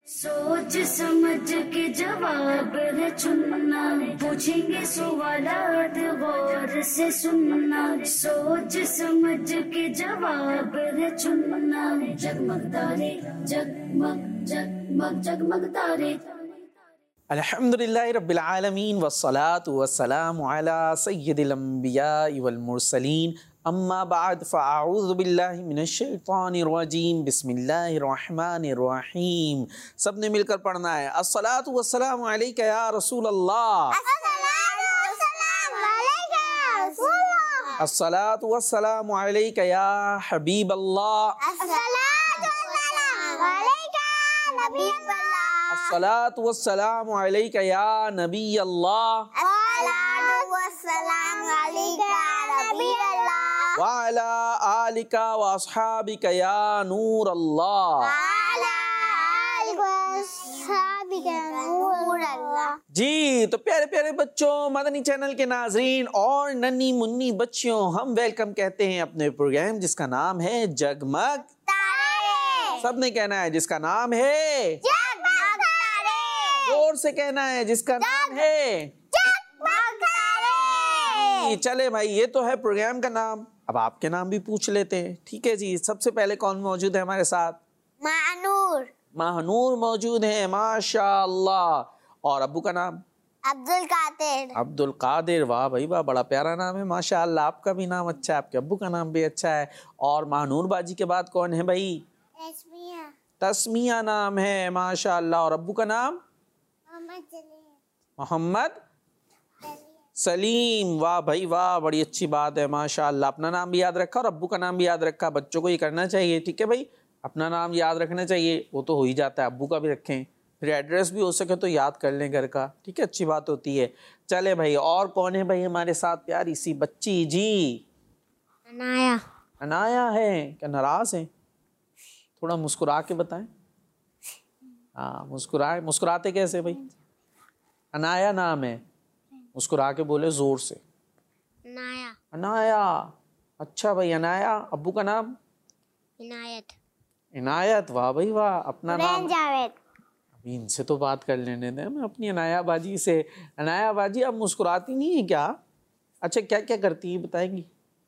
सोच समझ के जवाब है चुनना, पूछेंगे सवालात गौर से सुनना। सोच समझ के जवाब है चुनना, जगमग तारे जगमग जगमग जगमग तारे। अल्हम्दुलिल्लाहि रब्बिल आलमीन वस्सलातु वस्सलामु अला सय्यिदिल अंबियाइ वल मुरसलीन अम्मा बाद फ़अऊज़ु बिल्लाहि मिनश शैतानिर रजीम बिस्मिल्लाहिर रहमानिर रहीम। सबने मिलकर पढ़ना है। अस्सलातु वस्सलामु अलैका या रसूल अल्लाह, अस्सलातु वस्सलामु अलैका या हबीब अल्लाह, अस्सलातु वस्सलामु अलैका या नबी अल्लाह, व अला आलिका व अस्हाबिका या नूर अल्लाह। जी तो प्यारे प्यारे बच्चों, मदनी चैनल के नाजरीन और नन्ही मुन्नी बच्चियों, हम वेलकम कहते हैं अपने प्रोग्राम जिसका नाम है जगमग तारे। सबने कहना है जिसका नाम है जगमग तारे। जोर से कहना है जिसका नाम है जगमग तारे। चले भाई, ये तो है प्रोग्राम का नाम। अब आपके नाम भी पूछ लेते हैं, ठीक है जी। सबसे पहले कौन मौजूद है हमारे साथ? महानूर। महानूर मौजूद है, माशाअल्लाह। और अब्बू का नाम? अब्दुल कादिर। अब्दुल कादिर, वाह भाई वाह, बड़ा प्यारा नाम है माशाअल्लाह। आपका भी नाम अच्छा है, आपके अब्बू का नाम भी अच्छा है। और महानूर बाजी के बाद कौन है भाई? तस्मिया। तस्मिया नाम है माशाअल्लाह। और अब्बू का नाम? मोहम्मद सलीम, वाह भाई वाह, बड़ी अच्छी बात है माशाअल्लाह। अपना नाम भी याद रखा और अब्बू का नाम भी याद रखा। बच्चों को ये करना चाहिए, ठीक है भाई, अपना नाम याद रखना चाहिए। वो तो हो ही जाता है, अब्बू का भी रखें, फिर एड्रेस भी हो सके तो याद कर लें घर का, ठीक है, अच्छी बात होती है। चले भाई, और कौन है भाई हमारे साथ? प्यारी सी बच्ची जी, अनाया। अनाया है। क्या नाराज है? थोड़ा मुस्कुरा के बताएं। हाँ मुस्कुराए, मुस्कुराते कैसे भाई? अनाया नाम है, मुस्कुरा के बोले जोर से। अनाया। अनाया, अच्छा भाई अनाया। अब्बू का नाम? इनायत। इनायत, वाह भाई वाह। अपना नाम? जावेद। अभी इनसे तो बात कर लेने दें, मैं अपनी अनाया बाजी से। अनाया बाजी, अब मुस्कुराती नहीं है क्या? अच्छा क्या क्या करती है बताएंगी?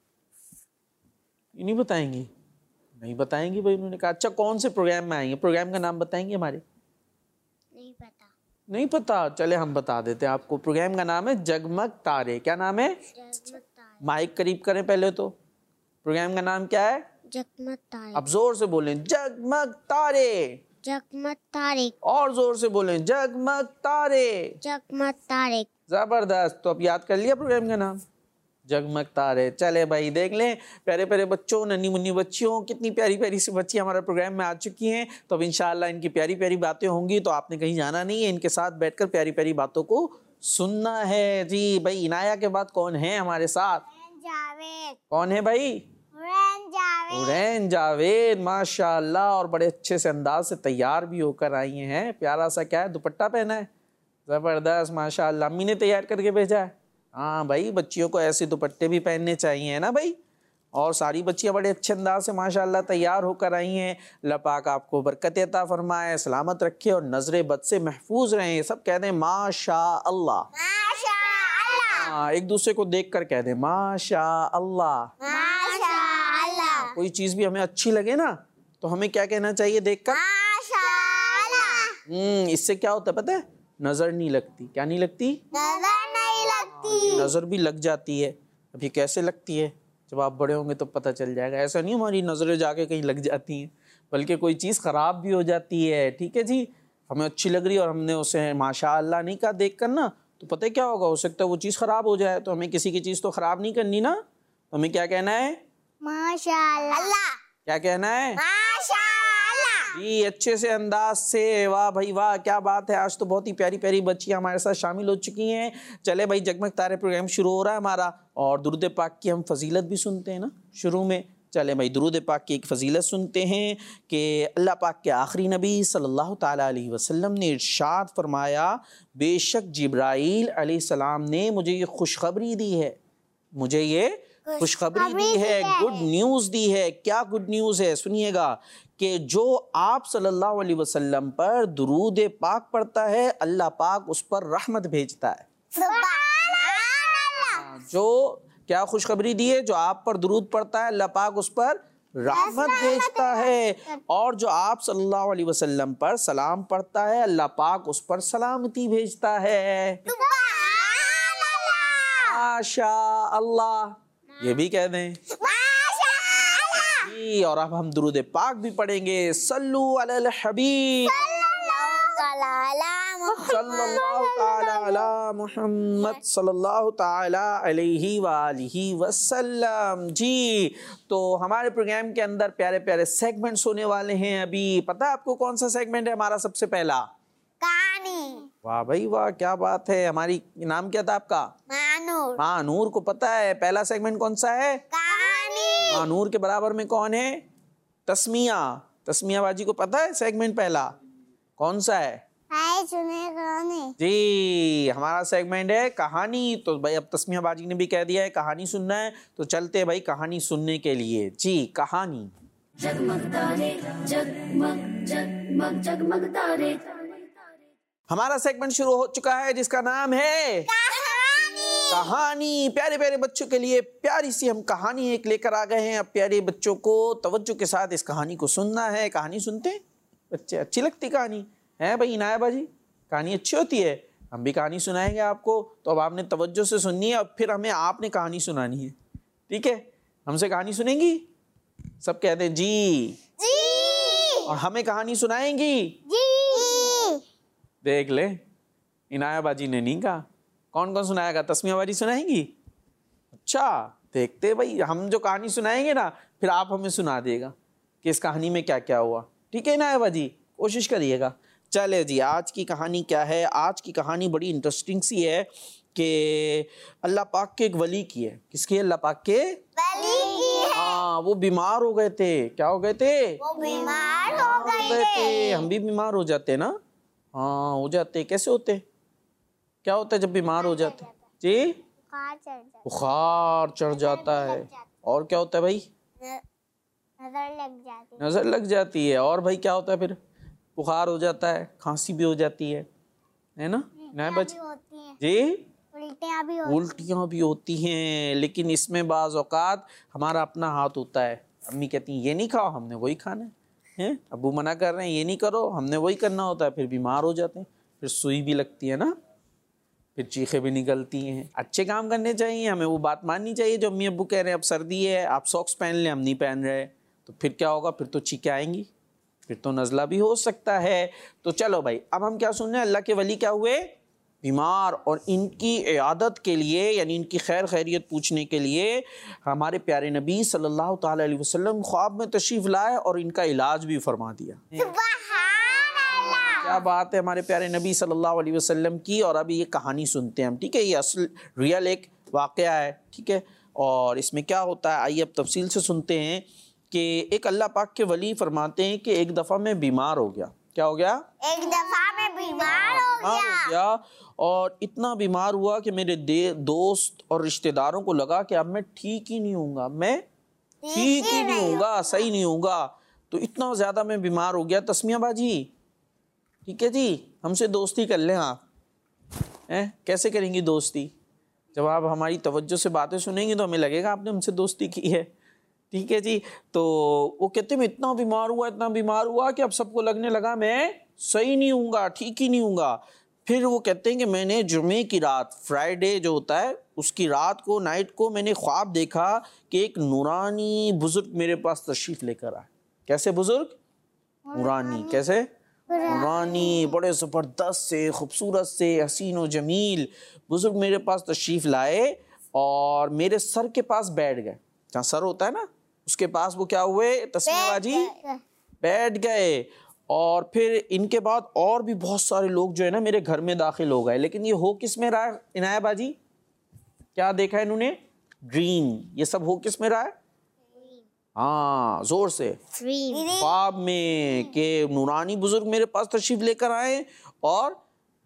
नहीं बताएंगी? नहीं बताएंगी भाई, उन्होंने कहा। अच्छा कौन से प्रोग्राम में आएंगे? प्रोग्राम का नाम बताएंगे हमारे? नहीं पता। नहीं पता? चले हम बता देते हैं आपको। प्रोग्राम का नाम है जगमग तारे। क्या नाम है? जगमग तारे। माइक करीब करें पहले तो। प्रोग्राम का नाम क्या है? जगमग तारे। अब जोर से बोलें, जगमग तारे। जगमग तारे। और जोर से बोलें, जगमग तारे। जगमग तारे। जबरदस्त। तो अब याद कर लिया प्रोग्राम का नाम, जगमग तारे। चले भाई देख लें, प्यारे प्यारे बच्चों, नन्ही मुन्नी बच्चियों, कितनी प्यारी प्यारी सी बच्ची हमारे प्रोग्राम में आ चुकी हैं। तो अब इंशाअल्लाह इनकी प्यारी प्यारी बातें होंगी, तो आपने कहीं जाना नहीं है, इनके साथ बैठकर प्यारी प्यारी बातों को सुनना है जी। भाई इनाया के बाद कौन है हमारे साथ? जावेद। कौन है भाई? उरैन जावेद, माशाअल्लाह। और बड़े अच्छे से अंदाज से तैयार भी होकर आई हैं। प्यारा सा क्या है, दुपट्टा पहना है, ज़बरदस्त माशाअल्लाह। अम्मी ने तैयार करके भेजा है। हाँ भाई, बच्चियों को ऐसे दुपट्टे भी पहनने चाहिए है ना भाई। और सारी बच्चियां बड़े अच्छे अंदाज से माशाअल्लाह तैयार होकर आई हैं। अल्लाह पाक आपको बरकत अता फरमाए, सलामत रखे और नजरे बद से महफूज रहें। सब कह दें माशाअल्लाह। माशाअल्लाह। हाँ, एक दूसरे को देख कर कह दें माशाअल्लाह। माशाअल्लाह। कोई चीज भी हमें अच्छी लगे ना, तो हमें क्या कहना चाहिए देखकर? माशाअल्लाह। इससे क्या होता है पता है? नजर नहीं लगती। क्या नहीं लगती? नजर नहीं लगती। नजर भी लग जाती है। अभी कैसे लगती है, जब आप बड़े होंगे तो पता चल जाएगा। ऐसा नहीं हमारी नजरें जाके कहीं लग जाती हैं, बल्कि कोई चीज़ खराब भी हो जाती है, ठीक है जी। हमें अच्छी लग रही है और हमने उसे माशाअल्लाह नहीं कहा देख कर ना, तो पता है क्या होगा? हो सकता है वो चीज़ खराब हो जाए। तो हमें किसी की चीज़ तो खराब नहीं करनी ना, तो हमें क्या कहना है? माशाअल्लाह। क्या कहना है? माशाअल्लाह। जी अच्छे से अंदाज से, वाह भाई वाह, क्या बात है। आज तो बहुत ही प्यारी प्यारी बच्चियां हमारे साथ शामिल हो चुकी हैं। चले भाई, जगमग तारे प्रोग्राम शुरू हो रहा है हमारा, और दुरूद पाक की हम फजीलत भी सुनते हैं ना शुरू में। चले भाई, दुरूद पाक की एक फजीलत सुनते हैं कि अल्लाह पाक के आखिरी नबी सल्लल्लाहु ताला अलैहि वसल्लम ने इरशाद फरमाया, बेशक जिब्राईल अलैहिस्सलाम ने मुझे ये खुशखबरी दी है, मुझे ये खुशखबरी दी है, गुड न्यूज़ दी है। क्या गुड न्यूज़ है? सुनिएगा कि जो आप सल्लल्लाहु अलैहि वसल्लम पर दुरूद पाक पढ़ता है, अल्लाह पाक उस पर रहमत भेजता है। जो क्या खुशखबरी दी है? जो आप पर दुरूद पढ़ता है, अल्लाह पाक उस पर रहमत भेजता है। और जो आप सल्लल्लाहु अलैहि वसल्लम पर सलाम पढ़ता है, अल्लाह पाक उस पर सलामती भेजता है। माशा अल्लाह, ये भी कह दें जी। और अब हम दुरूद पाक भी पढ़ेंगे। सल्लु अलल हबीब सल्लल्लाहु ताला अला मुहम्मद सल्लल्लाहु ताला अलैहि वालिहि वसल्लम। जी, तो हमारे प्रोग्राम के अंदर प्यारे प्यारे सेगमेंट्स होने वाले हैं। अभी पता है आपको कौन सा सेगमेंट है हमारा? सबसे पहला कहानी। वाह भाई वाह, क्या बात है। हमारी नाम क्या था आपका? मानूर। मानूर को पता है पहला सेगमेंट कौन सा है? कहानी। मानूर के बराबर में कौन है? तस्मिया। तस्मिया बाजी को पता है सेगमेंट पहला कौन सा है? हाय सुने कहानी। जी, हमारा सेगमेंट है कहानी। तो भाई अब तस्मिया बाजी ने भी कह दिया है कहानी सुनना है, तो चलते हैं भाई कहानी सुनने के लिए। जी, कहानी। जगमग तारे, जगमग जगमग जगमग तारे। हमारा सेगमेंट शुरू हो चुका है जिसका नाम है कहानी। प्यारे प्यारे बच्चों के लिए प्यारी सी हम कहानी एक लेकर आ गए हैं। अब प्यारे बच्चों को तवज्जो के साथ इस कहानी को सुनना है। कहानी सुनते हैं बच्चे? अच्छी लगती कहानी है भाई इनाया बाजी? कहानी अच्छी होती है। हम भी कहानी सुनाएंगे आपको, तो अब आपने तवज्जो से सुननी है और फिर हमें आपने कहानी सुनानी है। ठीक है? हमसे कहानी सुनेंगी? सब कहते हैं जी। जी। और हमें कहानी सुनाएंगी? जी। देख ले, इनाया बाजी ने नहीं कहा। कौन कौन सुनाएगा? तस्मिया बाजी सुनाएंगी? अच्छा, देखते भाई, हम जो कहानी सुनाएंगे ना फिर आप हमें सुना देगा कि इस कहानी में क्या क्या हुआ। ठीक है इनाया बाजी? कोशिश करिएगा। चले जी, आज की कहानी क्या है? आज की कहानी बड़ी इंटरेस्टिंग सी है कि अल्लाह पाक के एक वली की है। किसकी? अल्लाह पाक के वली की है। हाँ, वो बीमार हो गए थे। क्या हो गए थे? वो बीमार हो गए थे। हम भी बीमार हो जाते ना? हाँ, हो जाते। कैसे होते? क्या होता है जब बीमार हो जाते? जी, बुखार चढ़ जाता है। और क्या होता है भाई? नजर लग जाती है। और भाई क्या होता है फिर? बुखार हो जाता है, खांसी भी हो जाती है ना? नहीं बच जी, उल्टियाँ भी होती हैं। लेकिन इसमें बाज़ औक़ात हमारा अपना हाथ होता है। अम्मी कहती हैं ये नहीं खाओ, हमने वही खाना है। अब्बू मना कर रहे हैं ये नहीं करो, हमने वही करना होता है। फिर बीमार हो जाते हैं, फिर सुई भी लगती है ना, फिर चीखें भी निकलती हैं। अच्छे काम करने चाहिए, हमें वो बात माननी चाहिए जो अम्मी अब्बू कह रहे हैं अब सर्दी है आप सॉक्स पहन लें, हम नहीं पहन रहे, तो फिर क्या होगा? फिर तो चीखें आएंगी, फिर तो नज़ला भी हो सकता है। तो चलो भाई, अब हम क्या सुन रहे हैं? अल्लाह के वली क्या हुए? बीमार। और इनकी इयादत के लिए, यानी इनकी खैर खैरियत पूछने के लिए हमारे प्यारे नबी सल्लल्लाहु ताला अलैहि वसल्लम ख्वाब में तशरीफ़ लाए और इनका इलाज भी फरमा दिया। क्या बात है हमारे प्यारे नबी सल्लल्लाहु अलैहि वसल्लम की। और अभी ये कहानी सुनते हैं हम। ठीक है? ये असल रियल एक वाक़या है। ठीक है? और इसमें क्या होता है आइए अब तफसील से सुनते हैं कि एक अल्लाह पाक के वली फरमाते हैं कि एक दफ़ा मैं बीमार हो गया। क्या हो गया? एक दफा मैं बीमार हो गया। और इतना बीमार हुआ कि मेरे दोस्त और रिश्तेदारों को लगा कि अब मैं ठीक ही नहीं हूँगा, मैं ठीक ही नहीं हूँगा, सही नहीं हूँगा। तो इतना ज़्यादा मैं बीमार हो गया। तस्मिया बाजी, ठीक है जी, हमसे दोस्ती कर लें आप। कैसे करेंगी दोस्ती? जब आप हमारी तवज्जो से बातें सुनेंगी तो हमें लगेगा आपने हमसे दोस्ती की है। ठीक है जी। तो वो कहते मैं इतना बीमार हुआ कि अब सबको लगने लगा मैं सही नहीं हूँगा, ठीक ही नहीं हूँगा। फिर वो कहते हैं कि मैंने जुमे की रात, फ्राइडे जो होता है उसकी रात को, नाइट को मैंने ख्वाब देखा कि एक नूरानी बुजुर्ग मेरे पास तशरीफ़ लेकर आए। कैसे बुजुर्ग? नूरानी। कैसे? नूरानी, बड़े ज़बरदस्त से, खूबसूरत से, हसीन व जमील बुजुर्ग मेरे पास तशरीफ़ लाए और मेरे सर के पास बैठ गए। जहाँ सर होता है ना उसके पास वो क्या हुए? तस्मिया बाजी बैठ गए। और फिर इनके बाद और भी बहुत सारे लोग जो है ना मेरे घर में दाखिल हो गए। लेकिन ये हो किस में रहा है इनाया बाजी? क्या देखा है इन्होंने? ड्रीम। ये सब हो किस में रहा है? हाँ, जोर से। ख्वाब में कि नूरानी बुजुर्ग मेरे पास तशरीफ लेकर आए और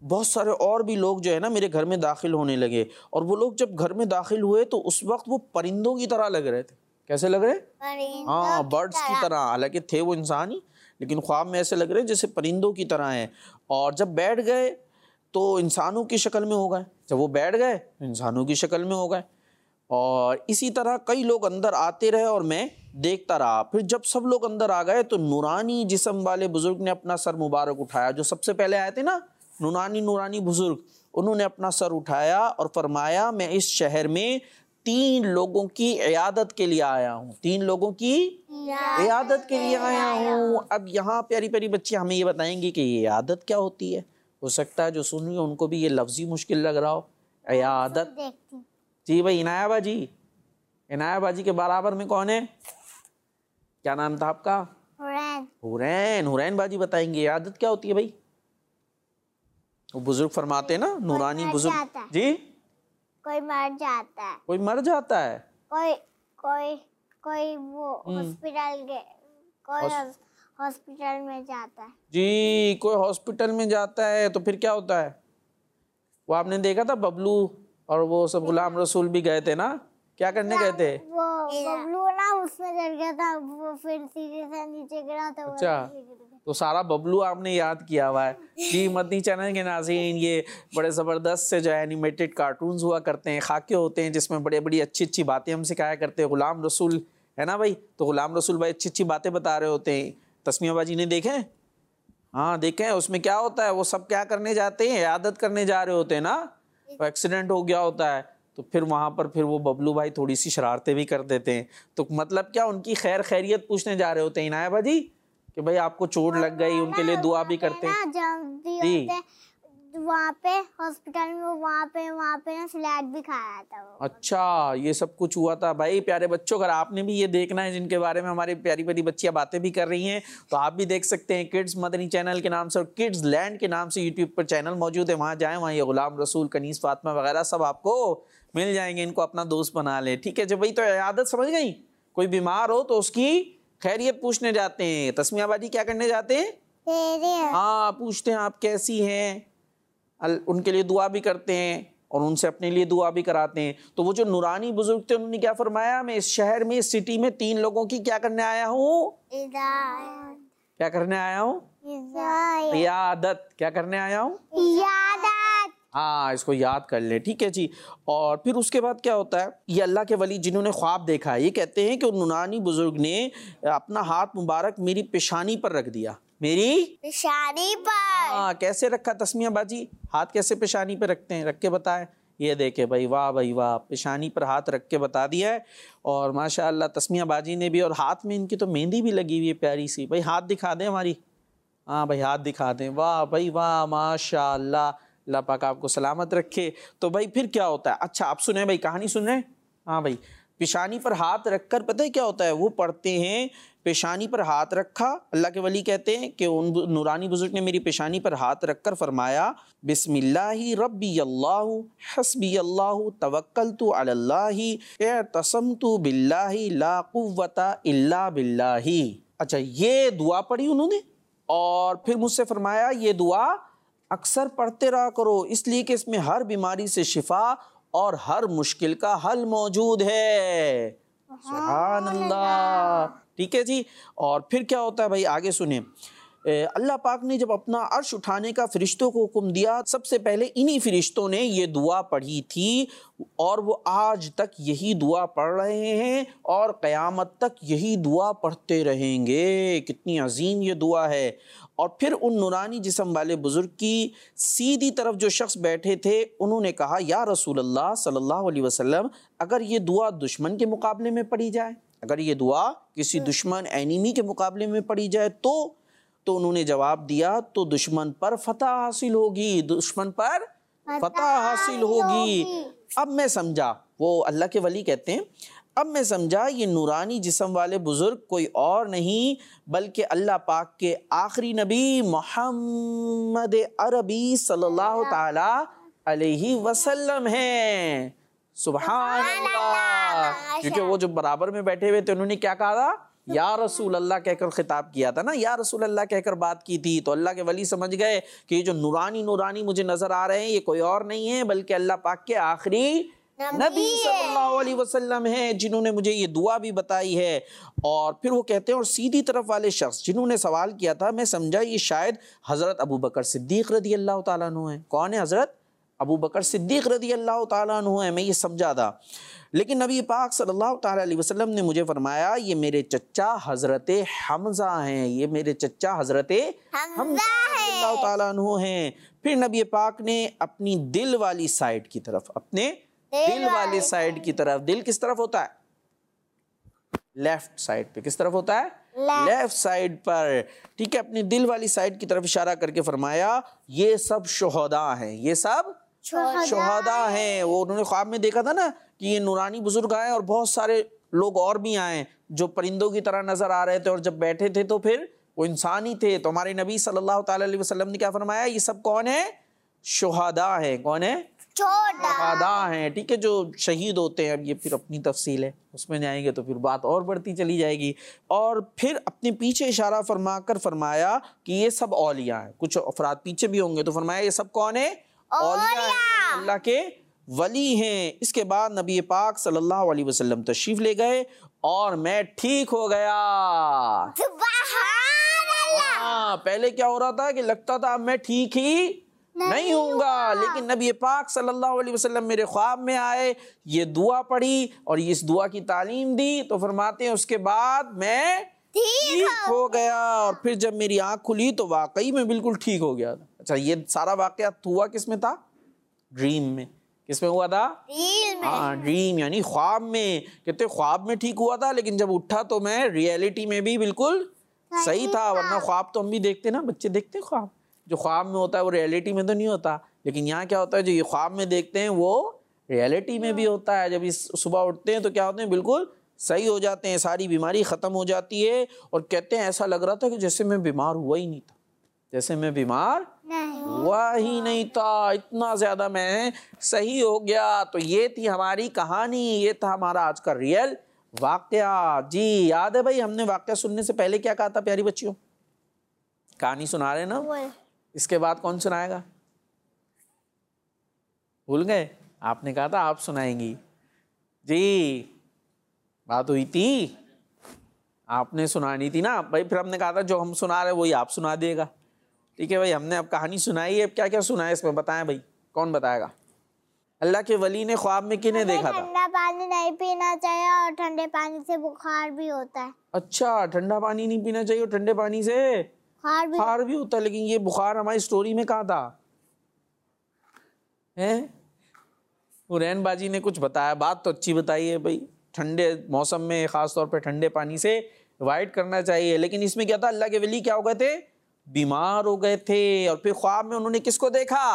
बहुत सारे और भी लोग जो है ना मेरे घर में दाखिल होने लगे, और वो लोग जब घर में दाखिल हुए तो उस वक्त वो परिंदों की तरह लग रहे थे। कैसे लग रहे? हाँ, बर्ड्स की तरह। हालांकि थे वो इंसान ही, लेकिन ख्वाब में ऐसे लग रहे जैसे परिंदों की तरह हैं। और जब बैठ गए तो इंसानों की शक्ल में हो गए, जब वो बैठ गए तो इंसानों की शक्ल में हो गए। और इसी तरह कई लोग अंदर आते रहे और मैं देखता रहा। फिर जब सब लोग अंदर आ गए तो नूरानी जिस्म वाले बुजुर्ग ने अपना सर मुबारक उठाया। जो सबसे पहले आए थे ना नूरानी बुजुर्ग, उन्होंने अपना सर उठाया और फरमाया, मैं इस शहर में 3 लोगों की इयादत के लिए आया हूँ। 3 लोगों की इयादत के लिए आया हूँ। अब यहाँ प्यारी प्यारी बच्ची हमें ये बताएंगी कि ये इयादत क्या होती है। हो सकता है जो सुन रही हो उनको भी ये लफ्जी मुश्किल लग रहा हो। इयादत। जी भाई, इनाया बाजी के बराबर में कौन है? क्या नाम था आपका? हुरैन बाजी बताएंगे इयादत क्या होती है भाई। वो बुजुर्ग फरमाते हैं ना, नूरानी बुजुर्ग जी। कोई मर जाता है, कोई मर जाता है, कोई वो हॉस्पिटल में जाता है जी। कोई हॉस्पिटल में जाता है तो फिर क्या होता है? वो आपने देखा था बबलू और वो सब गुलाम रसूल भी गए थे ना, क्या करने गए थे? वो बबलू ना उसमें डर गया था, वो फिर सीधे से नीचे गिरा था। अच्छा, तो सारा बबलू आपने याद किया हुआ है। जी मदनी चैनल के नाज़रीन, ये बड़े ज़बरदस्त से जो है एनिमेटेड कार्टून्स हुआ करते हैं, खाके होते हैं जिसमें बड़े बड़ी अच्छी अच्छी बातें हम सिखाया करते हैं। गुलाम रसूल है ना भाई, तो गुलाम रसूल भाई अच्छी अच्छी बातें बता रहे होते हैं। तस्मिया बाजी ने देखे? हाँ देखें। उसमें क्या होता है, वो सब क्या करने जाते हैं? इयादत करने जा रहे होते हैं ना। तो एक्सीडेंट हो गया होता है तो फिर वहाँ पर फिर वो बबलू भाई थोड़ी सी शरारतें भी कर देते हैं। तो मतलब क्या, उनकी खैरियत पूछने जा रहे होते हैं इनाया बाजी कि भाई आपको चोट लग गई, उनके लिए दुआ भी करते हैं जी। वहाँ पे हॉस्पिटल में वहाँ पे ना सलाद भी खाया था वो। अच्छा, ये सब कुछ हुआ था भाई। प्यारे बच्चों, अगर आपने भी ये देखना है जिनके बारे में हमारी प्यारी प्यारी बच्चियां बातें भी कर रही हैं, तो आप भी देख सकते हैं। किड्स मदनी चैनल के नाम से और किड्स लैंड के नाम से यूट्यूब पर चैनल मौजूद है, वहाँ जाएं। वहाँ ये गुलाम रसूल, कनीस फातिमा वगैरह सब आपको मिल जाएंगे। इनको अपना दोस्त बना ले, ठीक है जी भाई। तो इयादत समझ गई? कोई बीमार हो तो उसकी खैरियत पूछने जाते हैं। तस्मिया बाजी क्या करने जाते हैं? हाँ, पूछते हैं आप कैसी हैं, उनके लिए दुआ भी करते हैं और उनसे अपने लिए दुआ भी कराते हैं। तो वो जो नूरानी बुजुर्ग थे उन्होंने क्या फरमाया, मैं इस शहर में, इस सिटी में 3 लोगों की क्या करने आया हूँ? क्या करने आया हूँ? इयादत। क्या करने आया हूँ? इयादत। हाँ, इसको याद कर ले, ठीक है जी। और फिर उसके बाद क्या होता है, ये अल्लाह के वली जिन्होंने ख्वाब देखा है, ये कहते हैं कि नूरानी बुजुर्ग ने अपना हाथ मुबारक मेरी पेशानी पर रख दिया। मेरी पेशानी पर? हाँ, कैसे रखा तस्मिया बाजी? हाथ कैसे पेशानी पे रखते हैं, रख के बताएं। ये देखे भाई, वाह भाई वाह, पेशानी पर हाथ रख के बता दिया है। और माशाअल्लाह तस्मिया बाजी ने भी, और हाथ में इनकी तो मेहंदी भी लगी हुई है प्यारी सी। भाई हाथ दिखा दें हमारी। हाँ भाई हाथ दिखा दें। वाह भाई वाह, माशाअल्लाह, अल्लाह पाक आपको सलामत रखे। तो भाई फिर क्या होता है? अच्छा आप सुने भाई, कहानी सुन रहे हैं? हाँ भाई, पेशानी पर हाथ रखकर पता है क्या होता है? वो पढ़ते हैं, पेशानी पर हाथ रखा, अल्लाह के वली कहते हैं कि उन नूरानी बुजुर्ग ने मेरी पेशानी पर हाथ रखकर फरमाया, बिस्मिल्लाहि रब्बी अल्लाहु हस्बी अल्लाहु तवक्कलतु अलल्लाहि इअतसमतु बिल्लाहि ला कुव्वता इल्ला बिल्लाहि। अच्छा, ये दुआ पढ़ी उन्होंने और फिर मुझसे फरमाया ये दुआ अक्सर पढ़ते रहा करो, इसलिए कि इसमें हर बीमारी से शिफा और हर मुश्किल का हल मौजूद है। सुभान अल्लाह, ठीक है जी। और फिर क्या होता है भाई, आगे सुने। अल्लाह पाक ने जब अपना अर्श उठाने का फरिश्तों को हुक्म दिया, सबसे पहले इन्हीं फरिश्तों ने ये दुआ पढ़ी थी और वो आज तक यही दुआ पढ़ रहे हैं और क़यामत तक यही दुआ पढ़ते रहेंगे। कितनी अजीम ये दुआ है। और फिर उन नूरानी जिस्म वाले बुजुर्ग की सीधी तरफ जो शख्स बैठे थे, उन्होंने कहा, या रसूल अल्लाह सल्लल्लाहु अलैहि वसल्लम, अगर ये दुआ दुश्मन के मुकाबले में पढ़ी जाए, अगर ये दुआ किसी दुश्मन एनिमी के मुकाबले में पढ़ी जाए तो उन्होंने जवाब दिया, तो दुश्मन पर फतह हासिल होगी, दुश्मन पर फतह हासिल होगी। अब मैं समझा, वो अल्लाह के वली कहते हैं, अब मैं समझा ये नूरानी जिस्म वाले बुजुर्ग कोई और नहीं बल्कि अल्लाह पाक के आखिरी नबी मोहम्मद अरबी सल्लल्लाहु ताला अलैहि वसल्लम हैं। सुभान अल्लाह। क्योंकि वो जो बराबर में बैठे हुए थे उन्होंने क्या कहा था? या रसूल अल्लाह कहकर खिताब किया था ना, या रसूल अल्लाह कहकर बात की थी, तो अल्लाह के वली समझ गए कि ये जो नूरानी नूरानी मुझे नजर आ रहे हैं ये कोई और नहीं है बल्कि अल्लाह पाक के आखिरी नबी सल्लल्लाहु अलैहि वसल्लम हैं, जिन्होंने मुझे ये दुआ भी बताई है। और फिर वो कहते हैं और सीधी तरफ वाले शख्स जिन्होंने सवाल किया था, मैं समझा ये शायद हज़रत अबू बकर सिद्दीक़ रदी अल्लाह ताला अन्हु हैं। कौन है? हज़रत अबू बकर सिद्दीक़ रदी अल्लाह ताला अन्हु हैं, मैं ये समझा था। लेकिन नबी पाक सल्लल्लाहु ताला अलैहि वसल्लम ने मुझे फरमाया ये मेरे चचा हज़रत हमज़ा हैं, ये मेरे चचा हज़रत हमज़ा अल्लाह ताला अन्हु हैं। फिर नबी पाक ने अपनी दिल वाली साइड की तरफ, अपने दिल वाली साइड की तरफ, दिल किस तरफ होता है? लेफ्ट साइड पे। किस तरफ होता है? लेफ्ट साइड पर, ठीक है। अपनी दिल वाली साइड की तरफ इशारा करके फरमाया ये सब शुहदा हैं, ये सब शुहदा हैं। वो उन्होंने ख्वाब में देखा था ना कि ये नूरानी बुजुर्ग आए और बहुत सारे लोग और भी आए जो परिंदों की तरह नजर आ रहे थे, और जब बैठे थे तो फिर वो इंसान ही थे। तो हमारे नबी सल्लल्लाहु ताला अलैहि वसल्लम ने क्या फरमाया? ये सब कौन है? शुहदा है। कौन है? शुहदा हैं, ठीक है, जो शहीद होते हैं। अब ये फिर अपनी तफसील है, उसमें जाएंगे तो फिर बात और बढ़ती चली जाएगी। और फिर अपने पीछे इशारा फरमाकर फरमाया कि ये सब औलिया हैं। कुछ अफराद पीछे भी होंगे तो फरमाया ये सब कौन है? औलिया हैं, अल्लाह के वली हैं। इसके बाद नबी पाक सल्लल्लाहु अलैहि वसल्लम तशरीफ ले गए और मैं ठीक हो गया। हाँ, पहले क्या हो रहा था कि लगता था अब मैं ठीक ही नहीं होऊंगा, लेकिन नबी पाक सल्लल्लाहु अलैहि वसल्लम मेरे ख्वाब में आए, ये दुआ पढ़ी और इस दुआ की तालीम दी, तो फरमाते हैं उसके बाद मैं ठीक हो गया। और फिर जब मेरी आंख खुली तो वाकई में बिल्कुल ठीक हो गया। अच्छा, ये सारा वाकया हुआ किस में था? ड्रीम में। किस में हुआ था? हाँ, ड्रीम यानी ख्वाब में। कहते ख्वाब में ठीक हुआ था, लेकिन जब उठा तो मैं रियलिटी में भी बिल्कुल सही था। वरना ख्वाब तो हम भी देखते ना, बच्चे देखते ख्वाब, जो ख्वाब में होता है वो रियलिटी में तो नहीं होता। लेकिन यहाँ क्या होता है, जो ये ख्वाब में देखते हैं वो रियलिटी में भी होता है। जब इस सुबह उठते हैं तो क्या होते हैं, बिल्कुल सही हो जाते हैं, सारी बीमारी ख़त्म हो जाती है। और कहते हैं ऐसा लग रहा था कि जैसे मैं बीमार हुआ ही नहीं था, जैसे मैं बीमार हुआ ही नहीं था, इतना ज़्यादा मैं सही हो गया। तो ये थी हमारी कहानी, ये था हमारा आज का रियल वाकया। जी याद है भाई, हमने वाकया सुनने से पहले क्या कहा था प्यारी बच्चियों? कहानी सुना रहे ना, इसके बाद कौन सुनाएगा? भूल गए? आपने कहा था आप सुनाएंगी। जी बात हुई थी, आपने सुनानी थी ना भाई। फिर हमने कहा था जो हम सुना रहे वही आप सुना देगा। ठीक है भाई, हमने अब कहानी सुनाई है, अब क्या क्या सुना है इसमें बताएं भाई, कौन बताएगा? अल्लाह के वली ने ख्वाब में किन्हें देखा था? ठंडा पानी नहीं पीना चाहिए और ठंडे पानी से बुखार भी होता है। अच्छा, ठंडा पानी नहीं पीना चाहिए और ठंडे पानी से बुखार भी होता है। लेकिन ये बुखार हमारी स्टोरी में कहाँ था? हैं? हुरैन बाजी ने कुछ बताया, बात तो अच्छी बताई है भाई, ठंडे मौसम में ख़ास तौर पे ठंडे पानी से अवॉइड करना चाहिए। लेकिन इसमें क्या था, अल्लाह के वली क्या हो गए थे? बीमार हो गए थे। और फिर ख्वाब में उन्होंने किसको देखा?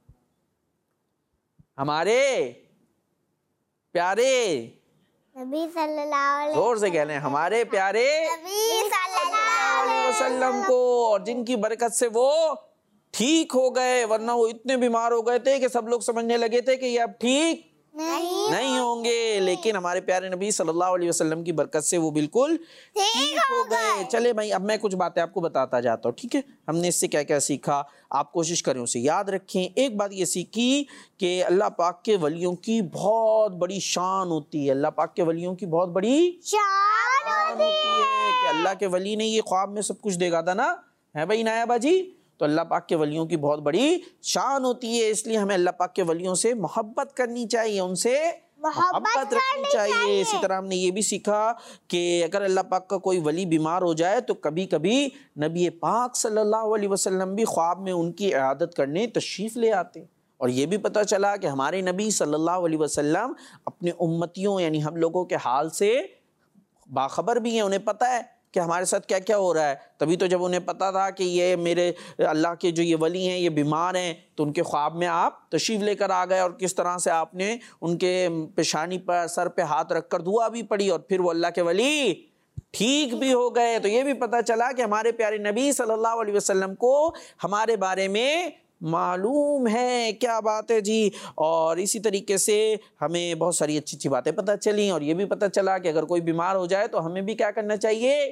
हमारे प्यारे नबी सल्लल्लाहु अलैहि जोर से कह रहे हैं, हमारे प्यारे नबी सल्लल्लाहु अलैहि वसल्लम को, और जिनकी बरकत से वो ठीक हो गए। वरना वो इतने बीमार हो गए थे कि सब लोग समझने लगे थे कि ये अब ठीक नहीं होंगे। लेकिन हमारे प्यारे नबी सल्लल्लाहु अलैहि वसल्लम की बरकत से वो बिल्कुल ठीक हो गए। चले भाई, अब मैं कुछ बातें आपको बताता जाता हूँ, ठीक है? हमने इससे क्या क्या सीखा, आप कोशिश करें उसे याद रखें। एक बात ये सीखी कि अल्लाह पाक के वलियों की बहुत बड़ी शान होती है। अल्लाह पाक के वलियों की बहुत बड़ी शान होती है कि अल्लाह के वली ने ये ख्वाब में सब कुछ देखा था ना, है भाई नाया बाजी? तो अल्लाह पाक के वलियों की बहुत बड़ी शान होती है। इसलिए हमें अल्लाह पाक के वलियों से मोहब्बत करनी चाहिए, उनसे मोहब्बत रखनी चाहिए। इसी तरह हमने ये भी सीखा कि अगर अल्लाह पाक का कोई वली बीमार हो जाए तो कभी कभी नबी पाक सल्लल्लाहु अलैहि वसल्लम भी ख्वाब में उनकी इयादत करने तशरीफ़ ले आते। और ये भी पता चला कि हमारे नबी सल्लल्लाहु अलैहि वसल्लम अपने उम्मतियों यानी हम लोगों के हाल से बाखबर भी हैं, उन्हें पता है कि हमारे साथ क्या क्या हो रहा है। तभी तो जब उन्हें पता था कि ये मेरे अल्लाह के जो ये वली हैं ये बीमार हैं, तो उनके ख्वाब में आप तशरीफ़ लेकर आ गए और किस तरह से आपने उनके पेशानी पर, सर पे हाथ रखकर दुआ भी पढ़ी और फिर वो अल्लाह के वली ठीक भी हो गए। तो ये भी पता चला कि हमारे प्यारे नबी सल्लल्लाहु अलैहि वसल्लम को हमारे बारे में मालूम है। क्या बात है जी। और इसी तरीके से हमें बहुत सारी अच्छी अच्छी बातें पता चली और ये भी पता चला कि अगर कोई बीमार हो जाए तो हमें भी क्या करना चाहिए,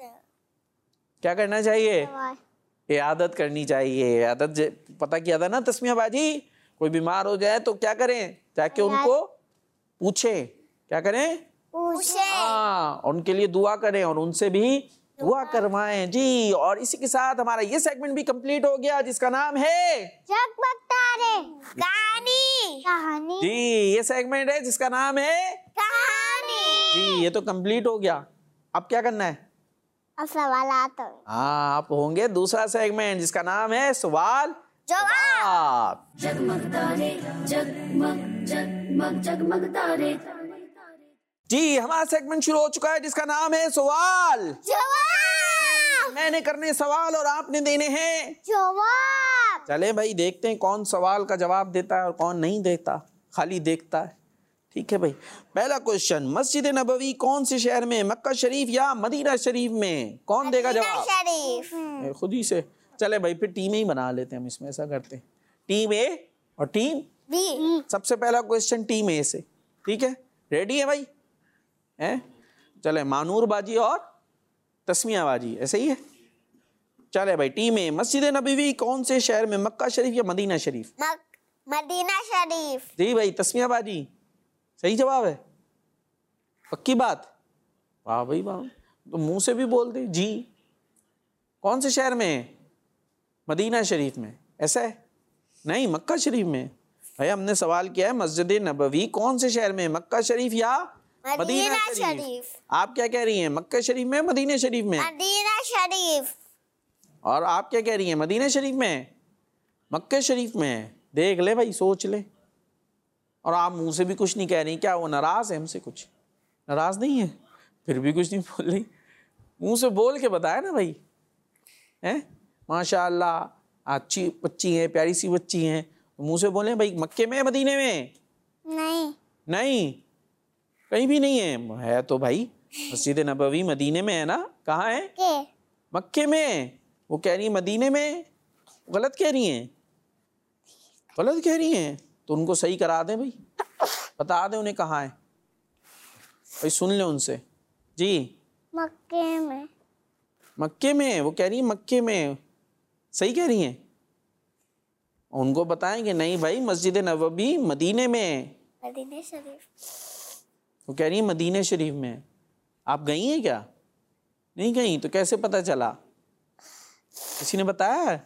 क्या करना चाहिए, इयादत करनी चाहिए। इयादत पता किया था ना तस्मिया बाजी, कोई बीमार हो जाए तो क्या करें, जाके उनको पूछें, क्या करें, पूछे। हाँ, उनके लिए दुआ करें और उनसे भी दुआ करवाएं जी। और इसी के साथ हमारा ये सेगमेंट भी कंप्लीट हो गया जिसका नाम है जगमग तारे कहानी। कहानी जी। ये सेगमेंट है जिसका नाम है कहानी जी। ये तो कंप्लीट हो गया। अब क्या करना है, अब सवाल आता है। हाँ, आप होंगे दूसरा सेगमेंट जिसका नाम है सवाल जवाब। जगमग तारे जगमग जगमग जगमग तारे। जी, हमारा सेगमेंट शुरू हो चुका है जिसका नाम है सवाल जवाब। मैंने करने सवाल और आपने देने हैं जवाब। चले भाई, देखते हैं कौन सवाल का जवाब देता है और कौन नहीं देता, खाली देखता है। ठीक है भाई। पहला क्वेश्चन, मस्जिद नबवी कौन से शहर में, मक्का शरीफ या मदीना शरीफ में? कौन देगा जवाब? शरीफ। खुद ही से। चले भाई, फिर टीम ही बना लेते हैं हम, इसमें ऐसा करते हैं, टीम ए और टीम बी। सबसे पहला क्वेश्चन टीम ए से। ठीक है, रेडी है भाई? हैं? चले, मानूर बाजी और तस्मिया बाजी, ऐसे ही है। चले भाई, टीम ए, मस्जिद नबवी कौन से शहर में, मक्का शरीफ या मदीना शरीफ? मदीना शरीफ। जी भाई, तस्मिया बाजी सही जवाब है, पक्की बात? वाह भाई वाह, तो मुंह से भी बोल दे जी। कौन से शहर में? मदीना शरीफ में। ऐसा है? नहीं, मक्का शरीफ में। भाई हमने सवाल किया है मस्जिद नबवी कौन से शहर में, मक्का शरीफ या मदीना शरीफ। आप क्या कह रही हैं, मक्का शरीफ में, मदीना शरीफ में? मदीना शरीफ। और आप क्या कह रही हैं, मदीना शरीफ में, मक्का शरीफ में? देख ले भाई, सोच ले। और आप मुंह से भी कुछ नहीं कह रही, क्या वो नाराज है हमसे? कुछ नाराज नहीं है, फिर भी कुछ नहीं बोल रही। मुंह से बोल के बताया ना भाई। हैं, माशाअल्लाह अच्छी बच्ची है, प्यारी सी बच्ची है, तो मुंह से बोले भाई मक्के में, मदीने में? नहीं। नहीं, कहीं भी नहीं है तो भाई मस्जिद नबवी मदीने में है ना। कहाँ है? के मक्के में। वो कह रही है मदीने में, गलत कह रही हैं, गलत कह रही हैं, तो उनको सही करा दें भाई, बता दें उन्हें कहाँ है भाई, सुन ले उनसे जी। मक्के में। मक्के में, वो कह रही है मक्के में, सही कह रही हैं। उनको बताएंगे नहीं भाई, मस्जिद नबवी मदीने में। मदीना शरीफ। वो कह रही है मदीने शरीफ में। आप गई हैं क्या? नहीं गई, तो कैसे पता चला? किसी ने बताया है?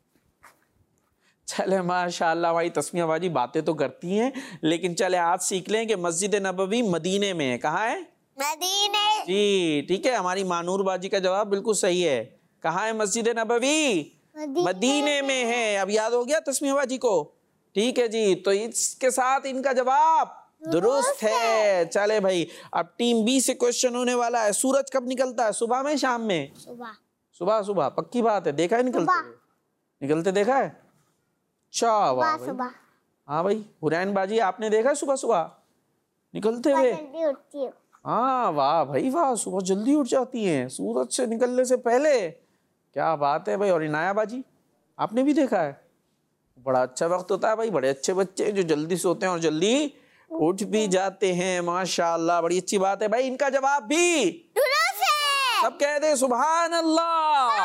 चले माशाल्लाह भाई, तस्मिया बाजी बातें तो करती हैं, लेकिन चले आज सीख लें कि मस्जिद नबवी मदीने में है। कहाँ है? मदीने। जी ठीक है, हमारी मानूर बाजी का जवाब बिल्कुल सही है। कहाँ है मस्जिद नबवी? मदीने में है। अब याद हो गया तस्मिया बाजी को? ठीक है जी, तो इसके साथ इनका जवाब दुरुस्त है। चले भाई, अब टीम बी से क्वेश्चन होने वाला है। सूरज कब निकलता है, सुबह में, शाम में? सुबह। सुबह सुबह, पक्की बात है? देखा है निकलते हुए? निकलते देखा है? अच्छा, वाह भाई। सुबह। हाँ भाई, हुरैन बाजी आपने देखा है सुबह सुबह निकलते हुए? जल्दी उठती हूँ। हाँ वाह भाई वाह, सुबह जल्दी उठ जाती हैं सूरज से निकलने से पहले। क्या बात है भाई। और इनाया बाजी आपने भी देखा है? बड़ा अच्छा वक्त होता है भाई, बड़े अच्छे बच्चे जो जल्दी सोते हैं और जल्दी उठ भी जाते हैं, माशाअल्लाह, बड़ी अच्छी बात है भाई। इनका जवाब भी दुरुस्त है। सब कह दे सुभान अल्लाह,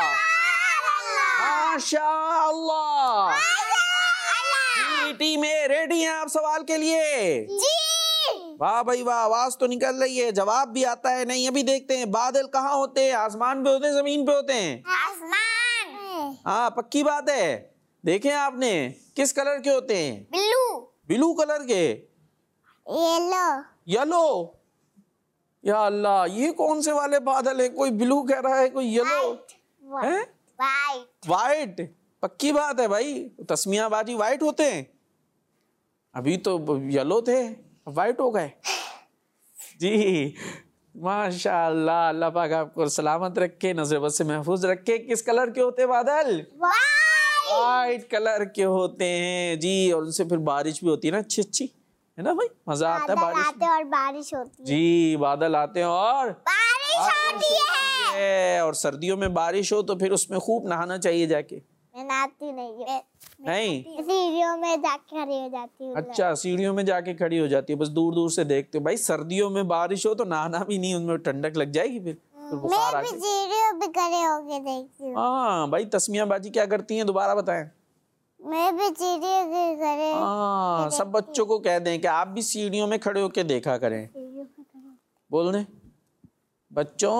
माशाअल्लाह। जी, टीम ए रेडी हैं आप सवाल के लिए? जी। वाह भाई वाह, आवाज तो निकल रही है, जवाब भी आता है। नहीं, अभी देखते हैं बादल कहाँ होते हैं, आसमान पे होते हैं, जमीन पे होते हैं? आसमान। हाँ पक्की बात है। देखे आपने किस कलर के होते हैं? ब्लू। ब्लू कलर के? येलो। येलो? या अल्लाह, ये कौन से वाले बादल है? कोई ब्लू कह रहा है, कोई येलो है, वाइट। वाइट? पक्की बात है भाई, तस्मिया बाजी वाइट होते हैं? अभी तो येलो थे, वाइट हो गए जी। माशाअल्लाह, अल्लाह पाक आपको सलामत रखे, नजर बद से महफूज रखे। किस कलर के होते हैं बादल? वाइट कलर के होते हैं जी। और उनसे फिर बारिश भी होती है ना, अच्छी अच्छी, है ना भाई, मजा आता है बारिश में। और बारिश होती है। जी, बादल आते हैं और बारिश होती है। और सर्दियों में बारिश हो तो फिर उसमें खूब नहाना चाहिए जाके, मैं नहाती नहीं हूँ। नहीं, सीढ़ियों में जाके खड़ी हो जाती हूँ। अच्छा सीढ़ियों में जाके खड़ी हो जाती है, बस दूर दूर से देखते हो। भाई सर्दियों में बारिश हो तो नहाना भी नहीं, उनमें ठंडक लग जाएगी फिर बुखार आ मैं भी जाए। सीढ़ियों पे खड़े होके देखती हूँ। हाँ भाई, तस्मिया बाजी क्या करती हैं दोबारा बताएं। मैं भी सीढ़ियों पे खड़े हाँ, सब बच्चों को कह दें कि आप भी सीढ़ियों में खड़े होके देखा करें। सीढ़ियों पे खड़े। बोल दें बच्चों,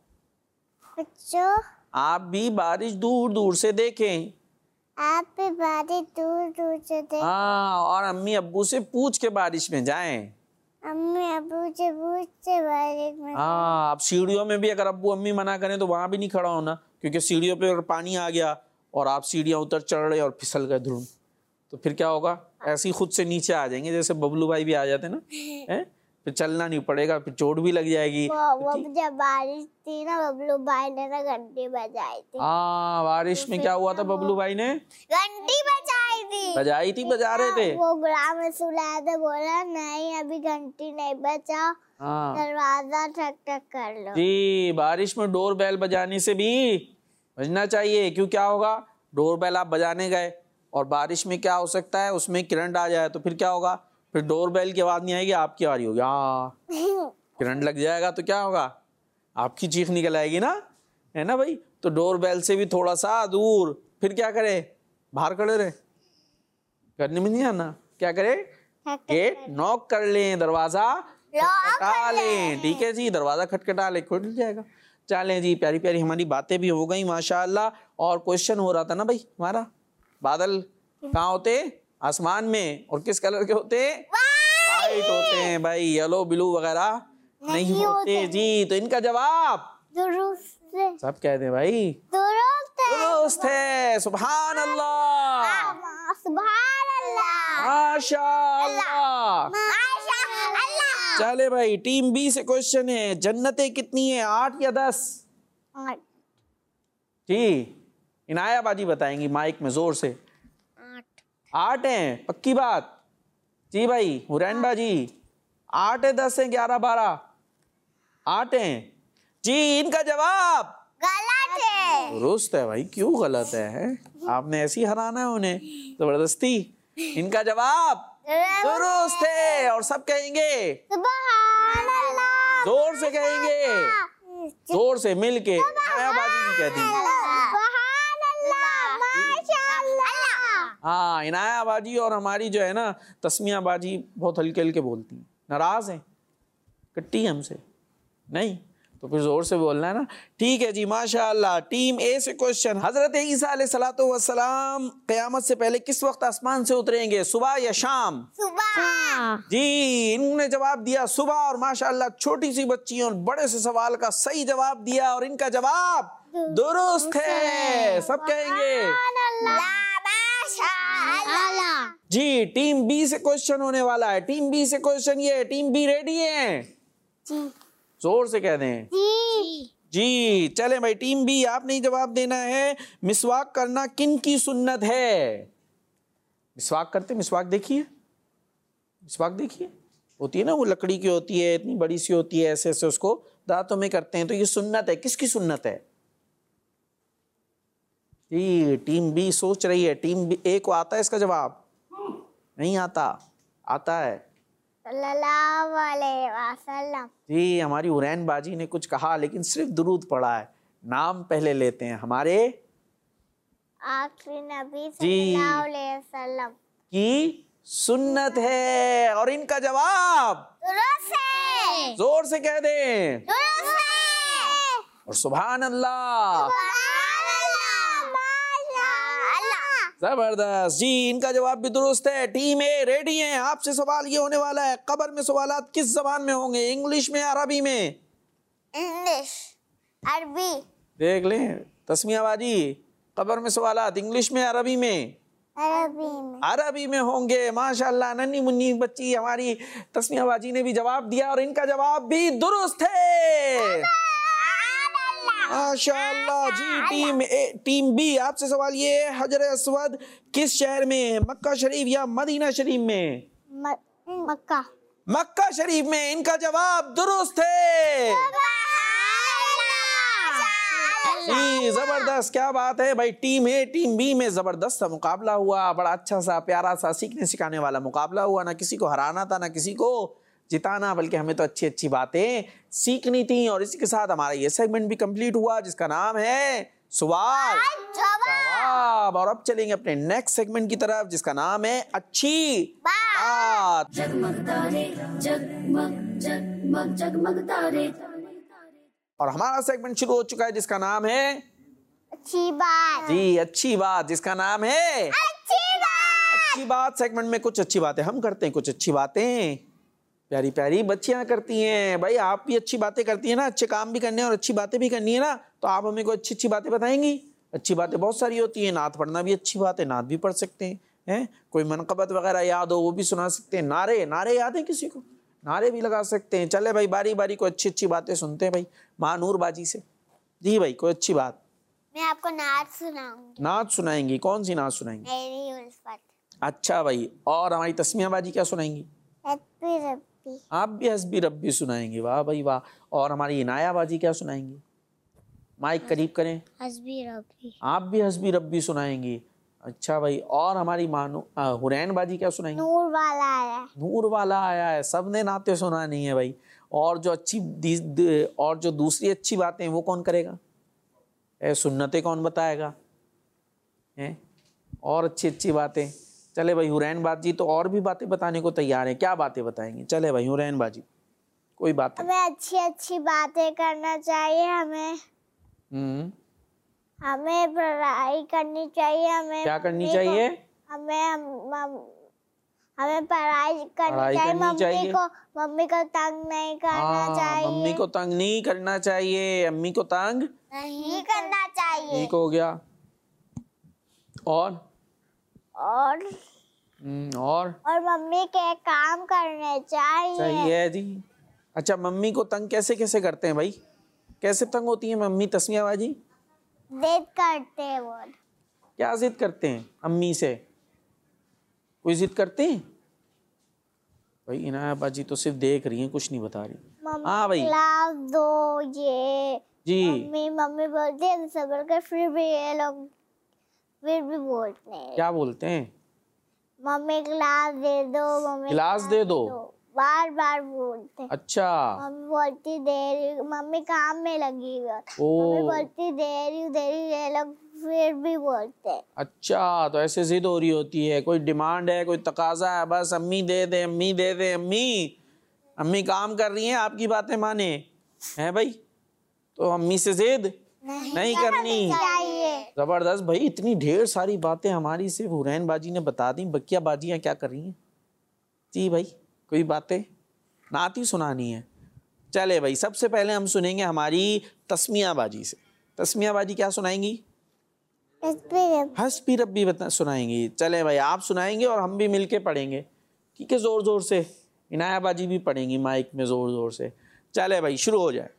बच्चों, आप भी बारिश दूर दूर से देखें। आप भी बारिश दूर दूर से देख। हाँ, और अम्मी अब्बू से पूछ के बारिश में जाएं। अम्मी अबू से पूछते बारिश में। हाँ, अब सीढ़ियों में भी अगर अब्बू अम्मी मना करें तो वहां भी नहीं खड़ा होना, क्योंकि सीढ़ियों पे अगर पानी आ गया और आप सीढ़ियां उतर चढ़ रहे और फिसल गए धुरुम, तो फिर क्या होगा? ऐसे ही खुद से नीचे आ जाएंगे, जैसे बबलू भाई भी आ जाते ना, हैं? फिर चलना नहीं पड़ेगा, फिर चोट भी लग जाएगी। वो जब बारिश थी ना, बबलू भाई ने ना घंटी बजाई थी। हाँ, बारिश में क्या हुआ था? बबलू भाई ने घंटी बजाई थी। बजा रहे थे। वो गुलाम रसूल आया था, बोला नहीं अभी घंटी नहीं बजाओ, हाँ दरवाजा ठक ठक कर लो। जी, बारिश में डोर बेल बजाने से भी बजना चाहिए। क्यों, क्या होगा? डोर बेल आप बजाने गए और बारिश में क्या हो सकता है, उसमें करंट आ जाए तो फिर क्या होगा? फिर डोर बेल की आवाज नहीं आएगी, आपकी बारी होगी। हाँ, करंट लग जाएगा तो क्या होगा? आपकी चीख निकल आएगी ना, है ना भाई? तो डोर बेल से भी थोड़ा सा दूर, फिर क्या करे? बाहर खड़े रहे, करने में नहीं आना। क्या करे? गेट नॉक कर लें, दरवाजा खटखटा लें। ठीक है जी, दरवाजा खटखटा ले, खुल जाएगा। चलें जी, प्यारी प्यारी हमारी बातें भी हो गई माशाअल्लाह। और क्वेश्चन हो रहा था ना भाई हमारा, बादल कहाँ होते? आसमान में। और किस कलर के होते? वाइट होते हैं भाई, येलो ब्लू वगैरह नहीं होते जी। तो इनका जवाब दुरुस्त है। सब कहते हैं भाई दुरुस्त है। सुभान अल्लाह, सुभान अल्लाह, माशाअल्लाह। माशाअल्लाह। चले भाई, टीम बी से क्वेश्चन है, जन्नतें कितनी है, 8 या 10? जी, इनाया बाजी बताएंगी माइक में जोर से। 8 हैं, पक्की बात? जी भाई, हुरैन बाजी 8 है, 10 है, 11, 12? 8 हैं जी। इनका जवाब गलत है। दुरुस्त है भाई। क्यों गलत है? आपने ऐसी हराना है उन्हें जबरदस्ती। इनका जवाब दुरुस्त है। और सब कहेंगे सुभान अल्लाह, जोर से, कहेंगे जोर से मिलके। इनाया बाजी नहीं कहती। सुभान अल्लाह, माशाअल्लाह। हाँ, इनाया बाजी और हमारी जो है ना तस्मिया बाजी बहुत हल्के हल्के बोलती हैं। नाराज हैं, कट्टी है हमसे नहीं, तो फिर जोर से बोलना है ना। ठीक है जी, माशाअल्लाह। टीम ए से क्वेश्चन, हजरत ईसा अलैहिस्सलातु वस्सलाम क़यामत से पहले किस वक्त आसमान से उतरेंगे, सुबह या शाम? सुबह। जी, इन्होंने जवाब दिया सुबह। और माशाअल्लाह छोटी सी बच्ची और बड़े से सवाल का सही जवाब दिया, और इनका जवाब दुरुस्त है। सब कहेंगे जी। टीम बी से क्वेश्चन होने वाला है। टीम बी से क्वेश्चन ये है, टीम बी रेडी है? जोर से कह दें जी। चले भाई, टीम बी आपने ही जवाब देना है। मिसवाक करना किन की सुन्नत है? मिसवाक करते, मिसवाक देखिए, मिसवाक देखिए, होती है ना, वो लकड़ी की होती है, इतनी बड़ी सी होती है, ऐसे ऐसे उसको दांतों में करते हैं। तो ये सुन्नत है, किसकी सुन्नत है जी? टीम बी सोच रही है। टीम बी ए को आता है इसका जवाब? नहीं आता? आता है सल्लल्लाहु अलैहि वसल्लम। जी। हमारी हुरैन बाजी ने कुछ कहा लेकिन सिर्फ दुरूद पढ़ा है। नाम पहले लेते हैं हमारे आखिरी नबी जी सल्लल्लाहु अलैहि वसल्लम की सुन्नत है। और इनका जवाब दुरुस्त है। जोर से कह दें। दुरुस्त है। और सुभान अल्लाह, जबरदस्त जी। इनका जवाब भी दुरुस्त है। टीम ए रेडी है? आपसे सवाल ये होने वाला है, कब्र में सवालात किस जबान में होंगे, इंग्लिश में, अरबी में? इंग्लिश, अरबी। देख लें तस्मिया बाजी, कब्र में सवालात इंग्लिश में, अरबी में? अरबी में। अरबी में होंगे। माशाल्लाह, नन्ही मुन्नी बच्ची हमारी तस्मिया बाजी ने भी जवाब दिया, और इनका जवाब भी दुरुस्त है। माशाअल्लाह जी। टीम बी आपसे सवाल ये है, हजर अस्वद किस शहर में है, मक्का शरीफ या मदीना शरीफ में? मक्का। मक्का शरीफ में। इनका जवाब दुरुस्त है। जी जबरदस्त, क्या बात है भाई। टीम ए टीम बी में जबरदस्त सा मुकाबला हुआ, बड़ा अच्छा सा प्यारा सा सीखने सिखाने वाला मुकाबला हुआ। ना किसी को हराना था ना किसी को जिताना, बल्कि हमें तो अच्छी अच्छी बातें सीखनी थी। और इसी के साथ हमारा ये सेगमेंट भी कंप्लीट हुआ जिसका नाम है सवाल जवाब। और अब चलेंगे अपने नेक्स्ट सेगमेंट की तरफ जिसका नाम है अच्छी बात। जगमग तारे जगमग जगमग जगमग तारे। और हमारा सेगमेंट शुरू हो चुका है जिसका नाम है अच्छी बात। जी अच्छी बात, जिसका नाम है अच्छी बात। अच्छी बात सेगमेंट में कुछ अच्छी बातें हम करते हैं, कुछ अच्छी बातें प्यारी प्यारी बच्चियां करती हैं। भाई आप भी अच्छी बातें करती हैं ना, अच्छे काम भी करने हैं और अच्छी बातें भी करनी है ना, तो आप हमें कोई अच्छी अच्छी बातें बताएंगी। अच्छी बातें बहुत सारी होती हैं, नात पढ़ना भी अच्छी बात है, नात भी पढ़ सकते हैं। कोई मनकबत वगैरह याद हो वो भी सुना सकते हैं। नारे नारे याद है किसी को, नारे भी लगा सकते हैं। चले भाई बारी बारी को अच्छी अच्छी बातें सुनते हैं भाई महानूर बाजी से। जी भाई कोई अच्छी बात। मैं आपको नाच सुनाऊंगी। नात सुनाएंगी, कौन सी नात सुनाएंगी? मेरी उल्फत। अच्छा भाई, और हमारी तस्मिया बाजी क्या सुनाएंगी? हैप्पी रब्बी। आप भी हस्बी रब्बी सुनाएंगी, वाह भाई वाह। और हमारी इनाया बाजी क्या सुनाएंगी? माइक करीब करें। हस्बी रब्बी। आप भी हस्बी रब्बी सुनाएंगी। अच्छा भाई, और हमारी हुरैन बाजी क्या सुनाएंगी? नूर वाला आया। नूर वाला आया है, सबने नाते सुनानी है भाई। और जो और जो दूसरी अच्छी बातें हैं वो कौन करेगा? सुन्नतें कौन बताएगा? हैं और अच्छी अच्छी बातें। चले भाई हुरैन बाजी तो और भी बातें बताने को तैयार है, क्या बातें बताएंगे? चले भाई हुरैन बाजी कोई बात हमें अच्छी अच्छी बातें करना चाहिए। हमें पढ़ाई करनी चाहिए। हमें क्या करनी चाहिए? हमें पढ़ाई करनी चाहिए। मम्मी को तंग नहीं करना चाहिए। मम्मी को तंग नहीं करना चाहिए, अम्मी को तंग नहीं करना चाहिए। ठीक हो गया। और मम्मी के काम करने चाहिए। सही है जी। अच्छा मम्मी को तंग कैसे कैसे करते हैं भाई? कैसे तंग होती है मम्मी तस्मिया बाजी? जिद करते हैं वो। क्या जिद करते हैं अम्मी से? कोई जिद करते हैं? भाई इनाया बाजी तो सिर्फ देख रही हैं, कुछ नहीं बता रही। हाँ भाई गिलास दो ये जी। मम्मी बोलती है सबर कर, फिर भी ये लोग फिर भी बोलते हैं। क्या बोलते हैं? मम्मी गिलास दे दो, मम्मी गिलास दे दो, बार बार बोलते हैं। अच्छा मम्मी बोलती देरी, मम्मी काम में लगी हुई है। ओ मम्मी बोलती देरी ये लोग फिर भी बोलते हैं। अच्छा, तो ऐसे जिद हो रही होती है, कोई डिमांड है, कोई तकाजा है, बस अम्मी दे दे अम्मी दे दे अम्मी काम कर रही हैं आपकी बातें माने हैं भाई, तो अम्मी से जिद नहीं करनी चाहिए। जबरदस्त भाई। इतनी ढेर सारी बातें हमारी सिर्फ हुरैन बाजी ने बता दी, बकिया बाजियां क्या कर रही हैं? जी भाई कोई बातें नात ही सुनानी है। चले भाई सबसे पहले हम सुनेंगे हमारी तस्मिया बाजी से। तस्मिया बाजी क्या सुनाएंगी? हस्बी रब्बी सुनाएंगी। चले भाई आप सुनाएंगे और हम भी मिलके पढ़ेंगे, ठीक है? जोर जोर से। इनाया बाजी भी पढ़ेंगी माइक में जोर जोर से। चले भाई शुरू हो जाए।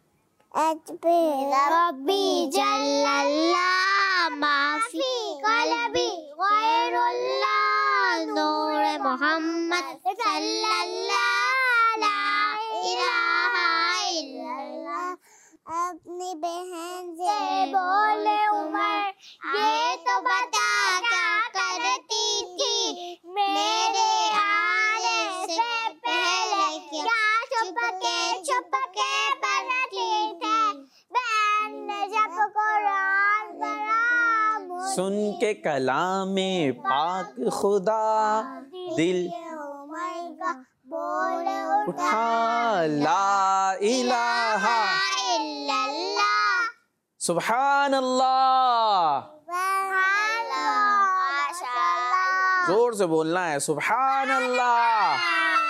रब्बी जल्लल्लाह माफी कलबी गैरुल्लाह नूर मोहम्मद सल्लल्लाह ला इलाहा इल्लल्लाह। अपनी बहन से बोले उमर ये तो बता क्या करती थी मेरे आने से पहले, क्या छुप के पढ़ती थी बहन ने जब कुरान पढ़ा। सुन के कलामे पाक खुदा दिल उमर का बोले उठा ला इलाहा इल्लल्लाह। सुभान अल्लाह। माशाअल्लाह। जोर से बोलना है सुभान अल्लाह।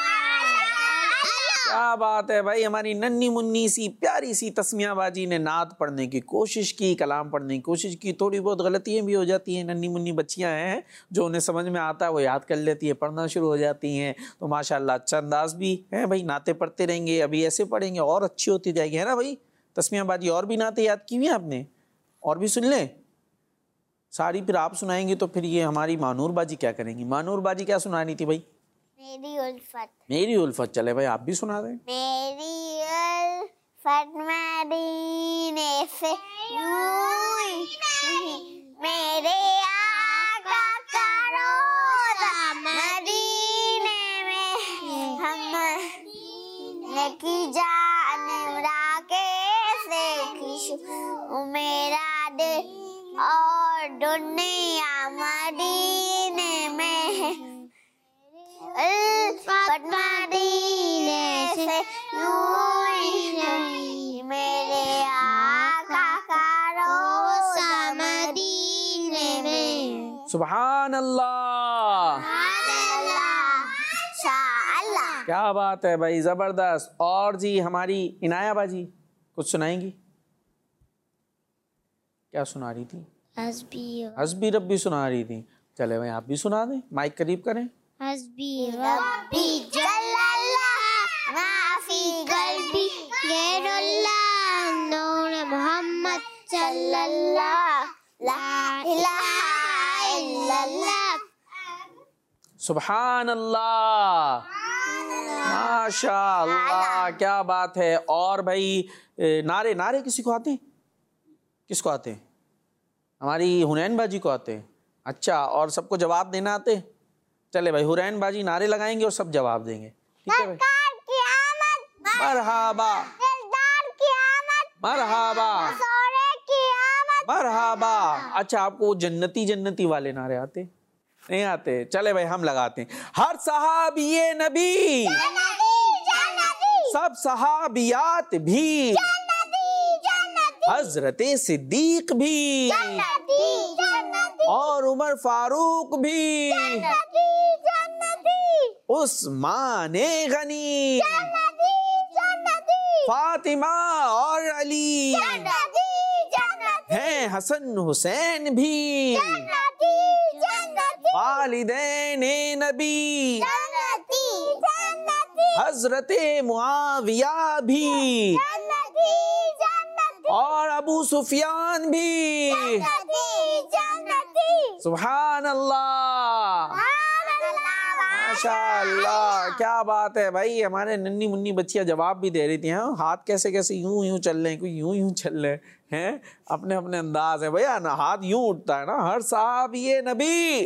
क्या बात है भाई। हमारी नन्ही मुन्नी सी प्यारी सी तस्मिया बाजी ने नात पढ़ने की कोशिश की, कलाम पढ़ने की कोशिश की। थोड़ी बहुत गलतियां भी हो जाती हैं, नन्ही मुन्नी बच्चियां हैं जो उन्हें समझ में आता है वो याद कर लेती है, पढ़ना शुरू हो जाती हैं। तो माशाल्लाह अच्छा अंदाज भी है भाई। नाते पढ़ते रहेंगे, अभी ऐसे पढ़ेंगे और अच्छी होती जाएगी, है ना भाई? तस्मिया बाजी और भी नाते याद की हुई हैं आपने? और भी सुन लें सारी, फिर आप सुनाएंगी तो फिर ये हमारी मानूर बाजी क्या करेंगी? मानूर बाजी क्या सुनानी थी भाई? मेरी उल्फत। मेरी उल्फत। चले भाई आप भी सुना दें। मेरी मदीने से यूं मेरे आका का रोज़ा मदीने में हमने की जानिब राके से खुशू मेरा दिल और दुनिया मदीने में मदीने से मेरे आका का रोज़ा मदीने में। सुभान अल्लाह, शाअल्लाह। क्या बात है भाई, जबरदस्त। और जी हमारी इनाया बाजी कुछ सुनाएंगी? क्या सुना रही थी? हस्बी रब्बी सुना रही थी। चले भाई आप भी सुना दें, माइक करीब करें। हस्बी रब्बी जल्लल्लाह माफी कल्बी गैरुल्लाह नूर मोहम्मद सल्लल्लाह ला इलाहा इल्लल्लाह। सुभान अल्लाह, माशाअल्लाह, क्या बात है। और भाई नारे नारे किसी को आते हैं? किसको आते हैं? हमारी हुनैन बाजी को आते हैं। अच्छा, और सबको जवाब देना आते हैं? चले भाई हुनैन बाजी नारे लगाएंगे और सब जवाब देंगे, ठीक है भाई? मरहबा मरहबा मरहबा। अच्छा, आपको जन्नती जन्नती वाले नारे आते नहीं? आते। चले भाई हम लगाते हैं। हर सहाबिये नबी सब सहाबियात भी हजरते सिद्दीक भी और उमर फारूक भी उस्माने गनी फातिमा और अली हैं हसन हुसैन भी वालिदैन नबी हजरते मुआविया भी और अबू सुफियान भी। सुभान अल्लाह, माशाअल्लाह, क्या बात है भाई। हमारे नन्ही मुन्नी बच्चियां जवाब भी दे रही थी। हाँ, हाथ कैसे कैसे यूं यूं चल रहे हैं, कोई यूं यूं चल रहे हैं, अपने अपने अंदाज है भैया ना, हाथ यूं उठता है ना। हर साहब ये नबी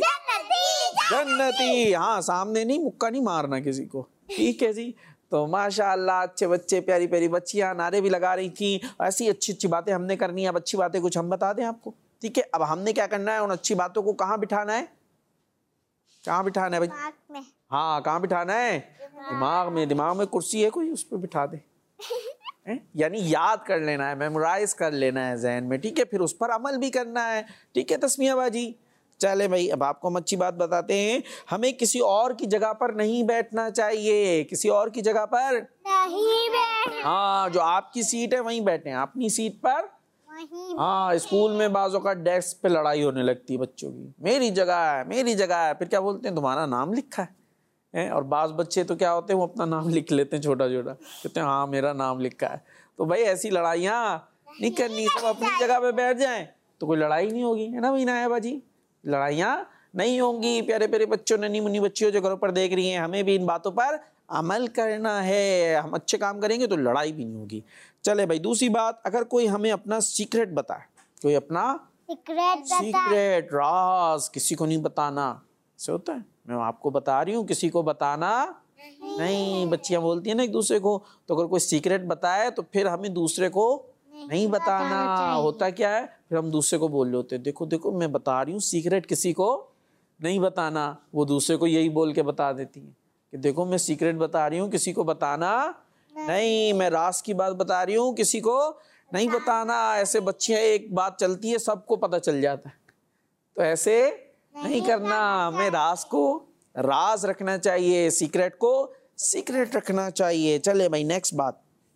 जन्नती। हाँ, सामने नहीं, मुक्का नहीं मारना किसी को, ठीक है जी। तो माशाअल्लाह, अच्छे बच्चे, प्यारी प्यारी बच्चियां नारे भी लगा रही थी। ऐसी अच्छी अच्छी बातें हमने करनी है। अब अच्छी बातें कुछ हम बता दें आपको, ठीक है? अब हमने क्या करना है, उन अच्छी बातों को कहाँ बिठाना है? कहाँ बिठाना है भाई? हाँ, कहाँ बिठाना है? दिमाग में। दिमाग में कुर्सी है कोई, उस पर बिठा दे। यानी याद कर लेना है, मेमोराइज कर लेना है जहन में, ठीक है? फिर उस पर अमल भी करना है, ठीक है तस्मिया बाजी? चले भाई, अब आपको हम अच्छी बात बताते हैं। हमें किसी और की जगह पर नहीं बैठना चाहिए, किसी और की जगह पर नहीं बैठना। हाँ, जो आपकी सीट है वहीं बैठे, अपनी सीट पर। हाँ, स्कूल में बाजों का डेस्क पे लड़ाई होने लगती है बच्चों की, मेरी जगह है मेरी जगह है। फिर क्या बोलते हैं, तुम्हारा नाम लिखा है? और बाज बच्चे तो क्या होते हैं, वो अपना नाम लिख लेते हैं छोटा छोटा, कहते हैं हाँ मेरा नाम लिखा है। तो भाई ऐसी लड़ाइयाँ नहीं करनी, सब अपनी जगह पे बैठ जाएं तो कोई लड़ाई नहीं होगी, है ना भाई नाया बाजी? लड़ाइयाँ नहीं होंगी। प्यारे प्यारे बच्चों, नन्ही मुन्नी बच्चियों जो घरों पर देख रही हैं, हमें भी इन बातों पर अमल करना है। हम अच्छे काम करेंगे तो लड़ाई भी नहीं होगी। चले भाई, दूसरी बात, अगर कोई हमें अपना सीक्रेट बताए, कोई अपना सीक्रेट राज किसी को नहीं बताना, ऐसे होता है? मैं आपको बता रही हूँ, किसी को बताना नहीं। बच्चियां बोलती हैं ना एक दूसरे को, तो अगर कोई सीक्रेट बताए तो फिर हमें दूसरे को नहीं बताना। होता क्या है, फिर हम दूसरे को बोल रहे होते हैं, देखो देखो मैं बता रही हूँ सीक्रेट किसी को नहीं बताना। वो दूसरे को यही बोल के बता देती है कि देखो मैं सीक्रेट बता रही हूँ, किसी को बताना नहीं, मैं राज की बात बता रही हूँ, किसी को नहीं बताना। ऐसे बच्चियां, एक बात चलती है सबको पता चल जाता है, तो ऐसे नहीं करना। हमें राज को राज रखना चाहिए, सीक्रेट को सीक्रेट रखना चाहिए। चले भाई, नेक्स्ट बात,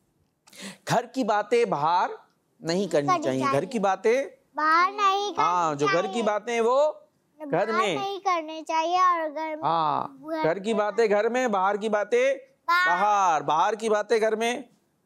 घर की बातें बाहर नहीं करनी चाहिए। घर की बातें बाहर नहीं करनी। हाँ, जो घर की बातें वो घर में नहीं करनी चाहिए, और घर में। हाँ, घर की बातें घर में, बाहर की बातें बाहर। बाहर की बातें घर में,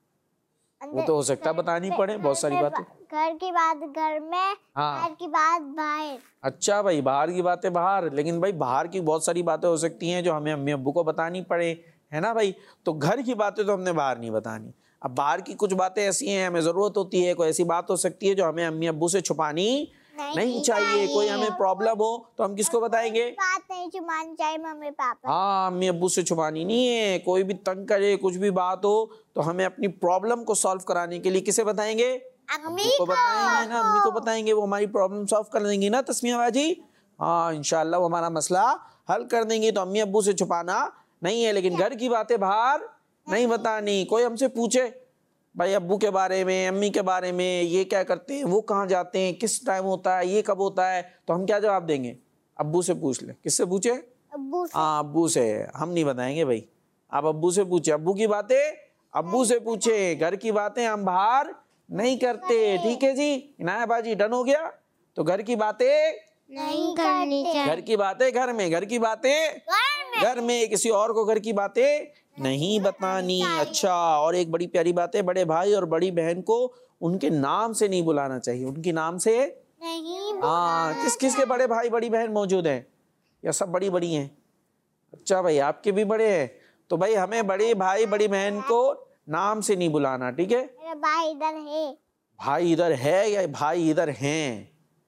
वो तो हो सकता है बतानी पड़े, बहुत सारी बातें। घर की बात घर में, हाँ, बाहर की बात बाहर। अच्छा भाई, बाहर की बातें बाहर, लेकिन भाई बाहर की बहुत सारी बातें हो सकती हैं जो हमें अम्मी अब्बू को बतानी पड़े, है ना भाई? तो घर की बातें तो हमने बाहर नहीं बतानी। अब बाहर की कुछ बातें ऐसी हैं, हमें जरूरत होती है, कोई ऐसी बात हो सकती है जो हमें अम्मी अब्बू से छुपानी नहीं चाहिए। कोई हमें प्रॉब्लम हो तो हम किसको बताएंगे? बात नहीं छुपानी चाहिए मम्मी पापा। हाँ, अम्मी अब्बू से छुपानी नहीं है। कोई भी तंग करे, कुछ भी बात हो तो हमें अपनी प्रॉब्लम को सॉल्व कराने के लिए किसे बताएंगे? अम्मी को बताएंगे ना, अम्मी को बताएंगे, वो हमारी प्रॉब्लम सॉल्व कर देंगी ना तस्मीया बाजी। हाँ, इंशाल्लाह वो हमारा मसला हल कर देंगे। तो अम्मी अब्बू से छुपाना नहीं है, लेकिन घर की बातें बाहर नहीं बतानी। कोई हमसे पूछे भाई अब्बू के बारे में, अम्मी के बारे में, ये क्या करते हैं, वो कहाँ जाते हैं, किस टाइम होता है, ये कब होता है, तो हम क्या जवाब देंगे? अब्बू से पूछ ले। किससे पूछे? अब्बू से। हाँ, अब्बू से। हम नहीं बताएंगे भाई, आप अब्बू से पूछे। अब्बू की बातें अब्बू से पूछे, घर की बातें हम बाहर नहीं करते। ठीक है जी, इनाया बाजी डन हो गया। तो घर की बातें नहीं करनी चाहिए। घर की बातें घर में, घर की बातें घर में, किसी और को घर की बातें नहीं बतानी। अच्छा, और एक बड़ी प्यारी बात है, बड़े भाई और बड़ी बहन को उनके नाम से नहीं बुलाना चाहिए। उनकी नाम से नहीं। हाँ, किस किस के बड़े भाई बड़ी बहन मौजूद हैं या सब बड़ी बड़ी हैं? अच्छा भाई, आपके भी बड़े हैं, तो भाई हमें बड़े भाई बड़ी बहन को नाम से नहीं बुलाना। ठीक है? मेरा भाई इधर है। भाई इधर है या भाई इधर हैं?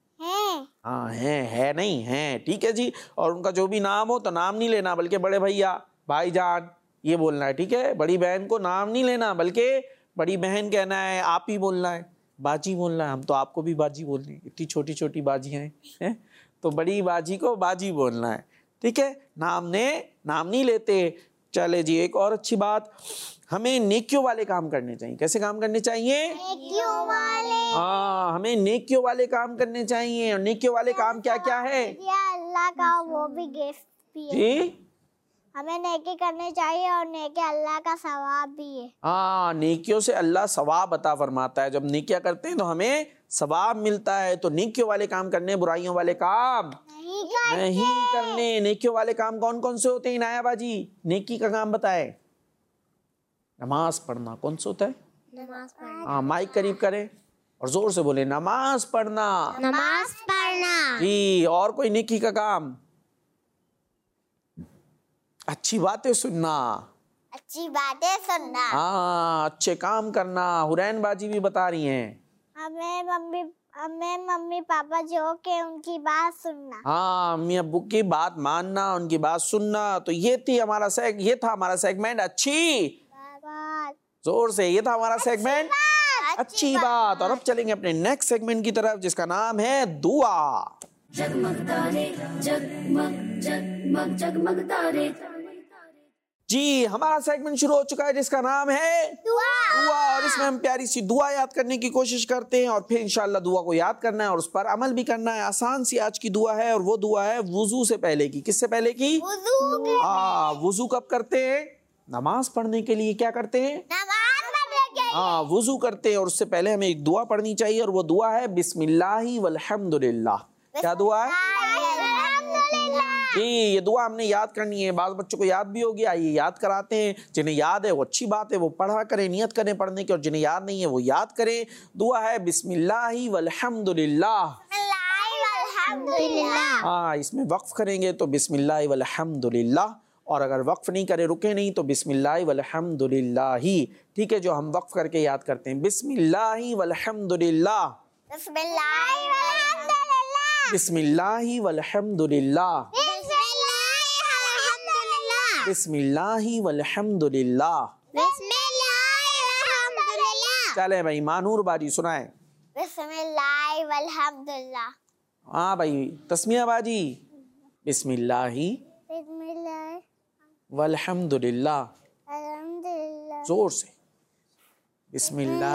हाँ, है नहीं है। ठीक है जी। और उनका जो भी नाम हो तो नाम नहीं लेना, बल्कि बड़े भैया, भाईजान ये बोलना है। ठीक है? बड़ी बहन को नाम नहीं लेना, बल्कि बड़ी बहन कहना है, आप ही बोलना है, बाजी बोलना है। हम तो आपको भी बाजी बोलते हैं, इतनी छोटी छोटी बाजियां हैं, तो बड़ी बाजी को बाजी बोलना है। ठीक है? नाम नहीं लेते। चले जी, एक और अच्छी बात, हमें नेकियों वाले काम करने चाहिए। कैसे काम करने चाहिए? नेकियों वाले। हाँ, हमें नेकियों वाले काम करने चाहिए। और नेकियों वाले काम क्या क्या है? ये अल्लाह का वो भी गिफ्ट भी है। जी, हमें नेकी करनी चाहिए और नेकी अल्लाह का सवाब भी है। हाँ, नेकियों से अल्लाह सवाब अता फरमाता है। जब नेकियां करते हैं तो हमें सवाब मिलता है। तो नेकियों वाले काम करने, बुराइयों वाले काम नहीं करने। नेकियों वाले काम कौन कौन से होते हैं इनाया बाजी? नेकी का काम बताए। नमाज पढ़ना कौन सा होता है? नमाज पढ़ना। हाँ, माइक करीब करें और जोर से बोले, नमाज पढ़ना। नमाज पढ़ना। जी, और कोई नेकी का काम? अच्छी बातें सुनना। अच्छी बातें सुनना। हाँ, अच्छे काम करना। हुरैन बाजी भी बता रही हैं। हमें मम्मी पापा जो के उनकी बात सुनना। हाँ, अम्मी अब्बू की बात मानना, उनकी बात सुनना। तो ये था हमारा सेगमेंट अच्छी बात। जोर से, ये था हमारा सेगमेंट अच्छी बात। और अब चलेंगे अपने नेक्स्ट सेगमेंट की तरफ, जिसका नाम है दुआ। जगमग तारे, जगमग जगमग जगमग तारे। जी, हमारा सेगमेंट शुरू हो चुका है, जिसका नाम है दुआ। और इसमें हम प्यारी सी दुआ याद करने की कोशिश करते हैं, और फिर इंशाल्लाह दुआ को याद करना है और उस पर अमल भी करना है। आसान सी आज की दुआ है, और वो दुआ है वुजू से पहले की। किससे पहले की? हाँ, वुजू कब करते हैं? नमाज पढ़ने के लिए क्या करते हैं? नमाज पढ़ने के लिए। हाँ, वुजू करते हैं, और उससे पहले हमें एक दुआ पढ़नी चाहिए, और वो दुआ है बिस्मिल्लाहि वल्हम्दुलिल्लाह। क्या दुआ है? जी, ये दुआ हमने याद करनी है। बाल बच्चों को याद भी होगी, आइए याद कराते हैं। जिन्हें याद है वो अच्छी बात है, वो पढ़ा करें, नियत करें पढ़ने की, और जिन्हें याद नहीं है वो याद करें। दुआ है बिस्मिल्लाहि वल्हम्दुलिल्लाह। हाँ, इसमें वक्फ करेंगे तो बिस्मिल्लाहि वल्हम्दुलिल्लाह, और अगर वक्फ नहीं करे, रुके नहीं, तो बिस्मिल्लाहि वल्हम्दुलिल्लाही। ठीक है? जो हम वक्फ करके याद करते हैं, बिस्मिल्लाहि वल्हम्दुलिल्लाह, बिस्मिल्लाहि वल्हम्दुलिल्लाह, बिस्मिल्लाहि वल्हम्दुलिल्लाह। चले भाई, मानूर बाजी सुनाए। बिस्मिल्लाह वल्हम्दुलिल्लाह। हाँ भाई, तस्मिया बाजी, बिस्मिल्लाहि वल्हम्दुलिल्लाह। अल्हम्दुलिल्लाह। जोर से, बिस्मिल्लाह,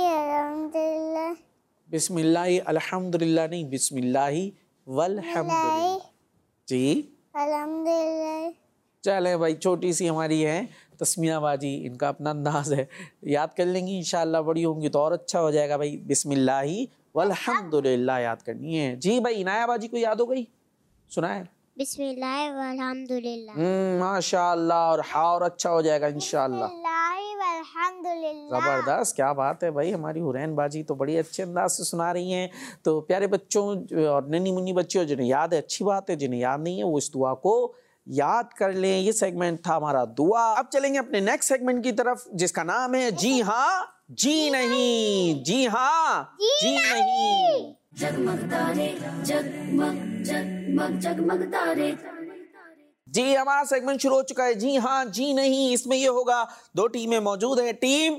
बिस्मिल्लाहि अल्हम्दुलिल्लाह नहीं, बिस्मिल्लाहि वल्हम्दुलिल्लाह। जी, अल्हम्दुलिल्लाह। चले भाई, छोटी सी हमारी है तस्मिया बाजी, इनका अपना अंदाज है, याद कर लेंगी इंशाल्लाह। बड़ी होंगी तो और अच्छा हो जाएगा भाई। बिस्मिल्लाहि वल्हम्दुलिल्लाह याद करनी है। जी भाई, इनाया बाजी को याद हो गई? सुनाए। बिस्मिल्लाह वल्हम्दुलिल्लाह। माशाअल्लाह, और अच्छा हो जाएगा इंशाल्लाह। अल्हम्दुलिल्लाह। जबरदस्त, क्या बात है भाई। हमारी हुरैन बाजी तो बड़ी अच्छे अंदाज से सुना रही हैं। तो प्यारे बच्चों और नन्ही मुन्नी बच्चियों, जिन्हें याद है अच्छी बात है, जिन्हें याद नहीं है वो इस दुआ को याद कर लें। ये सेगमेंट था हमारा दुआ। अब चलेंगे अपने नेक्स्ट सेगमेंट की तरफ जिसका नाम है जी हाँ जी नहीं। जी हाँ जी नहीं। जगमग तारे जगमग जगमग जगमग तारे। जी हमारा सेगमेंट शुरू हो चुका है जी हाँ जी नहीं। इसमें ये होगा, दो टीमें मौजूद है, टीम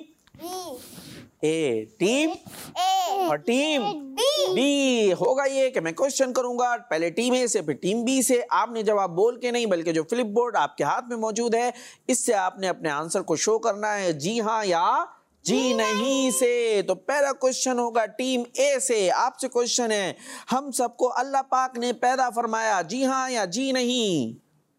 ए टीम और टीम बी। होगा ये कि मैं क्वेश्चन करूंगा पहले टीम ए से फिर टीम बी से। आपने जवाब बोल के नहीं बल्कि जो फ्लिप बोर्ड आपके हाथ में मौजूद है इससे आपने अपने आंसर को शो करना है जी हाँ या जी नहीं से। तो पहला क्वेश्चन होगा टीम ए से। आपसे क्वेश्चन है, हम सबको अल्लाह पाक ने पैदा फरमाया, जी हाँ या जी नहीं?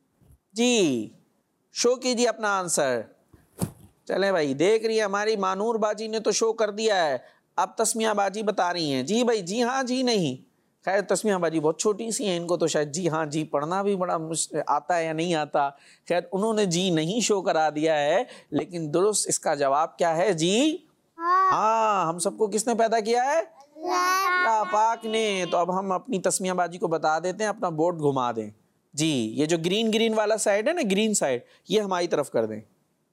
जी शो कीजिए अपना आंसर। चले भाई, देख रही है हमारी मानूर बाजी ने तो शो कर दिया है। अब तस्मिया बाजी बता रही हैं जी भाई जी हाँ जी नहीं। खैर तस्मिया बाजी बहुत छोटी सी हैं, इनको तो शायद जी हाँ जी पढ़ना भी बड़ा मुश्किल आता है या नहीं आता। खैर उन्होंने जी नहीं शो करा दिया है, लेकिन दुरुस्त इसका जवाब क्या है? जी हाँ। हम सबको किसने पैदा किया है? अल्लाह पाक ने। तो अब हम अपनी तस्मिया बाजी को बता देते हैं, अपना बोर्ड घुमा दें जी। ये जो ग्रीन ग्रीन वाला साइड है ना, ग्रीन साइड, ये हमारी तरफ कर दें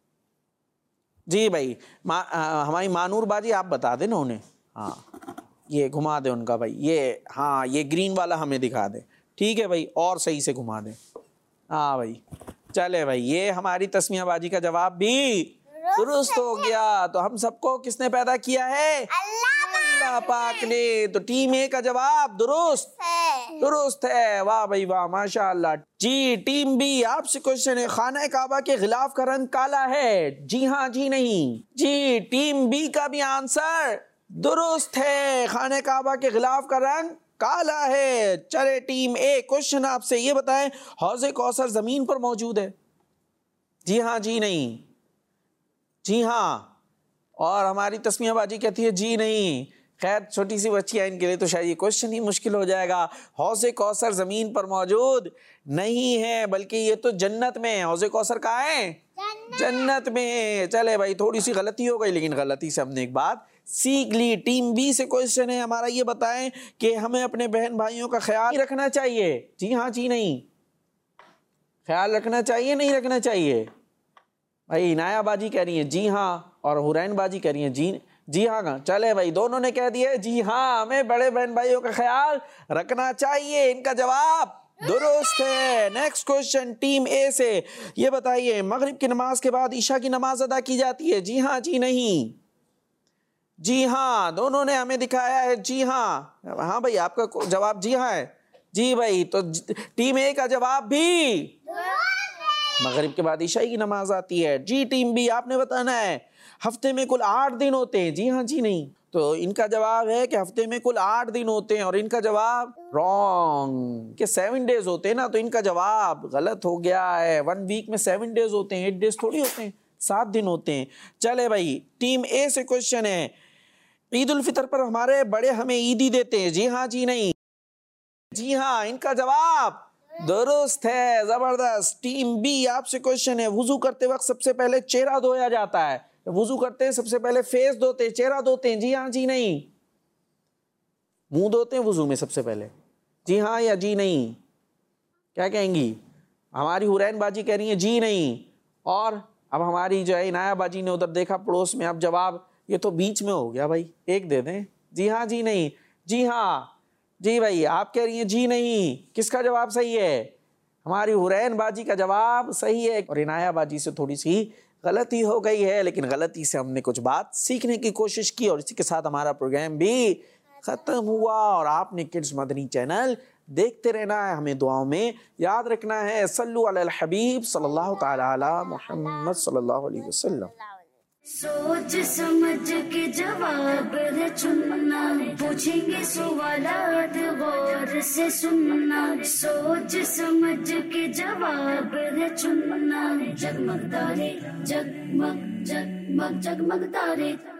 जी भाई। हमारी मानूर बाजी आप बता दें ना उन्हें। हाँ ये घुमा दे उनका भाई, ये हाँ ये ग्रीन वाला हमें दिखा दे। ठीक है भाई, और सही से घुमा दे। हाँ भाई चले भाई, ये हमारी तस्मिया बाजी का जवाब भी दुरुस्त हो गया। तो हम सबको किसने पैदा किया है? अल्लाह पाक ने। तो टीम ए का जवाब दुरुस्त है। वाह भाई वाह, माशाअल्लाह। जी टीम बी, आपसे क्वेश्चन है, खाना काबा के गिलाफ का रंग काला है, जी हाँ जी नहीं? जी टीम बी का भी आंसर दुरुस्त है, खाने काबा के गिलाफ का रंग काला है। चले टीम ए, क्वेश्चन आपसे ये बताएं, हौज़े कौसर जमीन पर मौजूद है, जी हाँ जी नहीं? जी हाँ। और हमारी तस्मिया बाजी कहती है जी नहीं। खैर छोटी सी बच्ची है, इनके लिए तो शायद ये क्वेश्चन ही मुश्किल हो जाएगा। हौज़े कौसर जमीन पर मौजूद नहीं है, बल्कि ये तो जन्नत में है। हौज़े कौसर कहाँ है? जन्नत में है। चले भाई थोड़ी सी गलती हो गई, लेकिन गलती से हमने एक बात सीख ली। टीम बी से क्वेश्चन है हमारा, ये बताएं कि हमें अपने बहन भाइयों का ख्याल रखना चाहिए, जी हाँ जी नहीं? ख्याल रखना चाहिए नहीं रखना चाहिए? भाई इनाया बाजी कह रही है जी हाँ, और हुरैन बाजी कह रही है जी हाँ। चले भाई दोनों ने कह दिया जी हाँ, हमें बड़े बहन भाइयों का ख्याल रखना चाहिए। इनका जवाब दुरुस्त है। नेक्स्ट क्वेश्चन टीम ए से, ये बताइए मगरिब की नमाज के बाद ईशा की नमाज अदा की जाती है, जी हाँ जी नहीं? जी हाँ, दोनों ने हमें दिखाया है जी हाँ। हाँ भाई आपका जवाब जी हाँ है। जी भाई, तो टीम ए का जवाब भी मगरिब के बाद ईशा की नमाज आती है। जी टीम बी, आपने बताना है हफ्ते में कुल 8 दिन होते हैं, जी हाँ जी नहीं? तो इनका जवाब है कि हफ्ते में कुल 8 दिन होते हैं, और इनका जवाब रॉन्ग कि 7 डेज होते हैं ना। तो इनका जवाब गलत हो गया है। 1 वीक में 7 डेज होते हैं, 8 डेज थोड़ी होते हैं, 7 दिन होते हैं। चले भाई टीम ए से क्वेश्चन है, ईद उल फितर पर हमारे बड़े हमें ईदी देते हैं, जी हाँ जी नहीं? जी हाँ, इनका जवाब दुरुस्त है। जबरदस्त। टीम बी, आपसे क्वेश्चन है, वुजू करते वक्त सबसे पहले चेहरा धोया जाता है, वुजू करते हैं सबसे पहले फेस धोते हैं, चेहरा धोते हैं, जी हाँ जी नहीं? मुंह धोते हैं वुजू में सबसे पहले, जी हाँ या जी नहीं? क्या कहेंगी? हमारी हुरैन बाजी कह रही है जी नहीं, और अब हमारी जो है इनाया बाजी ने उधर देखा पड़ोस में। अब जवाब ये तो बीच में हो गया भाई, एक दे दें, जी हाँ जी नहीं? जी हाँ जी भाई, आप कह रही हैं जी नहीं। किसका जवाब सही है? हमारी हुरैन बाजी का जवाब सही है, और इनाया बाजी से थोड़ी सी गलती हो गई है, लेकिन गलती से हमने कुछ बात सीखने की कोशिश की, और इसी के साथ हमारा प्रोग्राम भी खत्म हुआ। और आपने किड्स मदनी चैनल देखते रहना है, हमें दुआओं में याद रखना है। सल्लु अलल हबीब सल्लल्लाहु तआला अला मुहम्मद सल्लल्लाहु अलैहि वसल्लम। सोच समझ के जवाब है चुनना, पूछेंगे सवालात गौर से सुनना। सोच समझ के जवाब है चुनना, जगमग तारे जगमग जगमग जगमग तारे।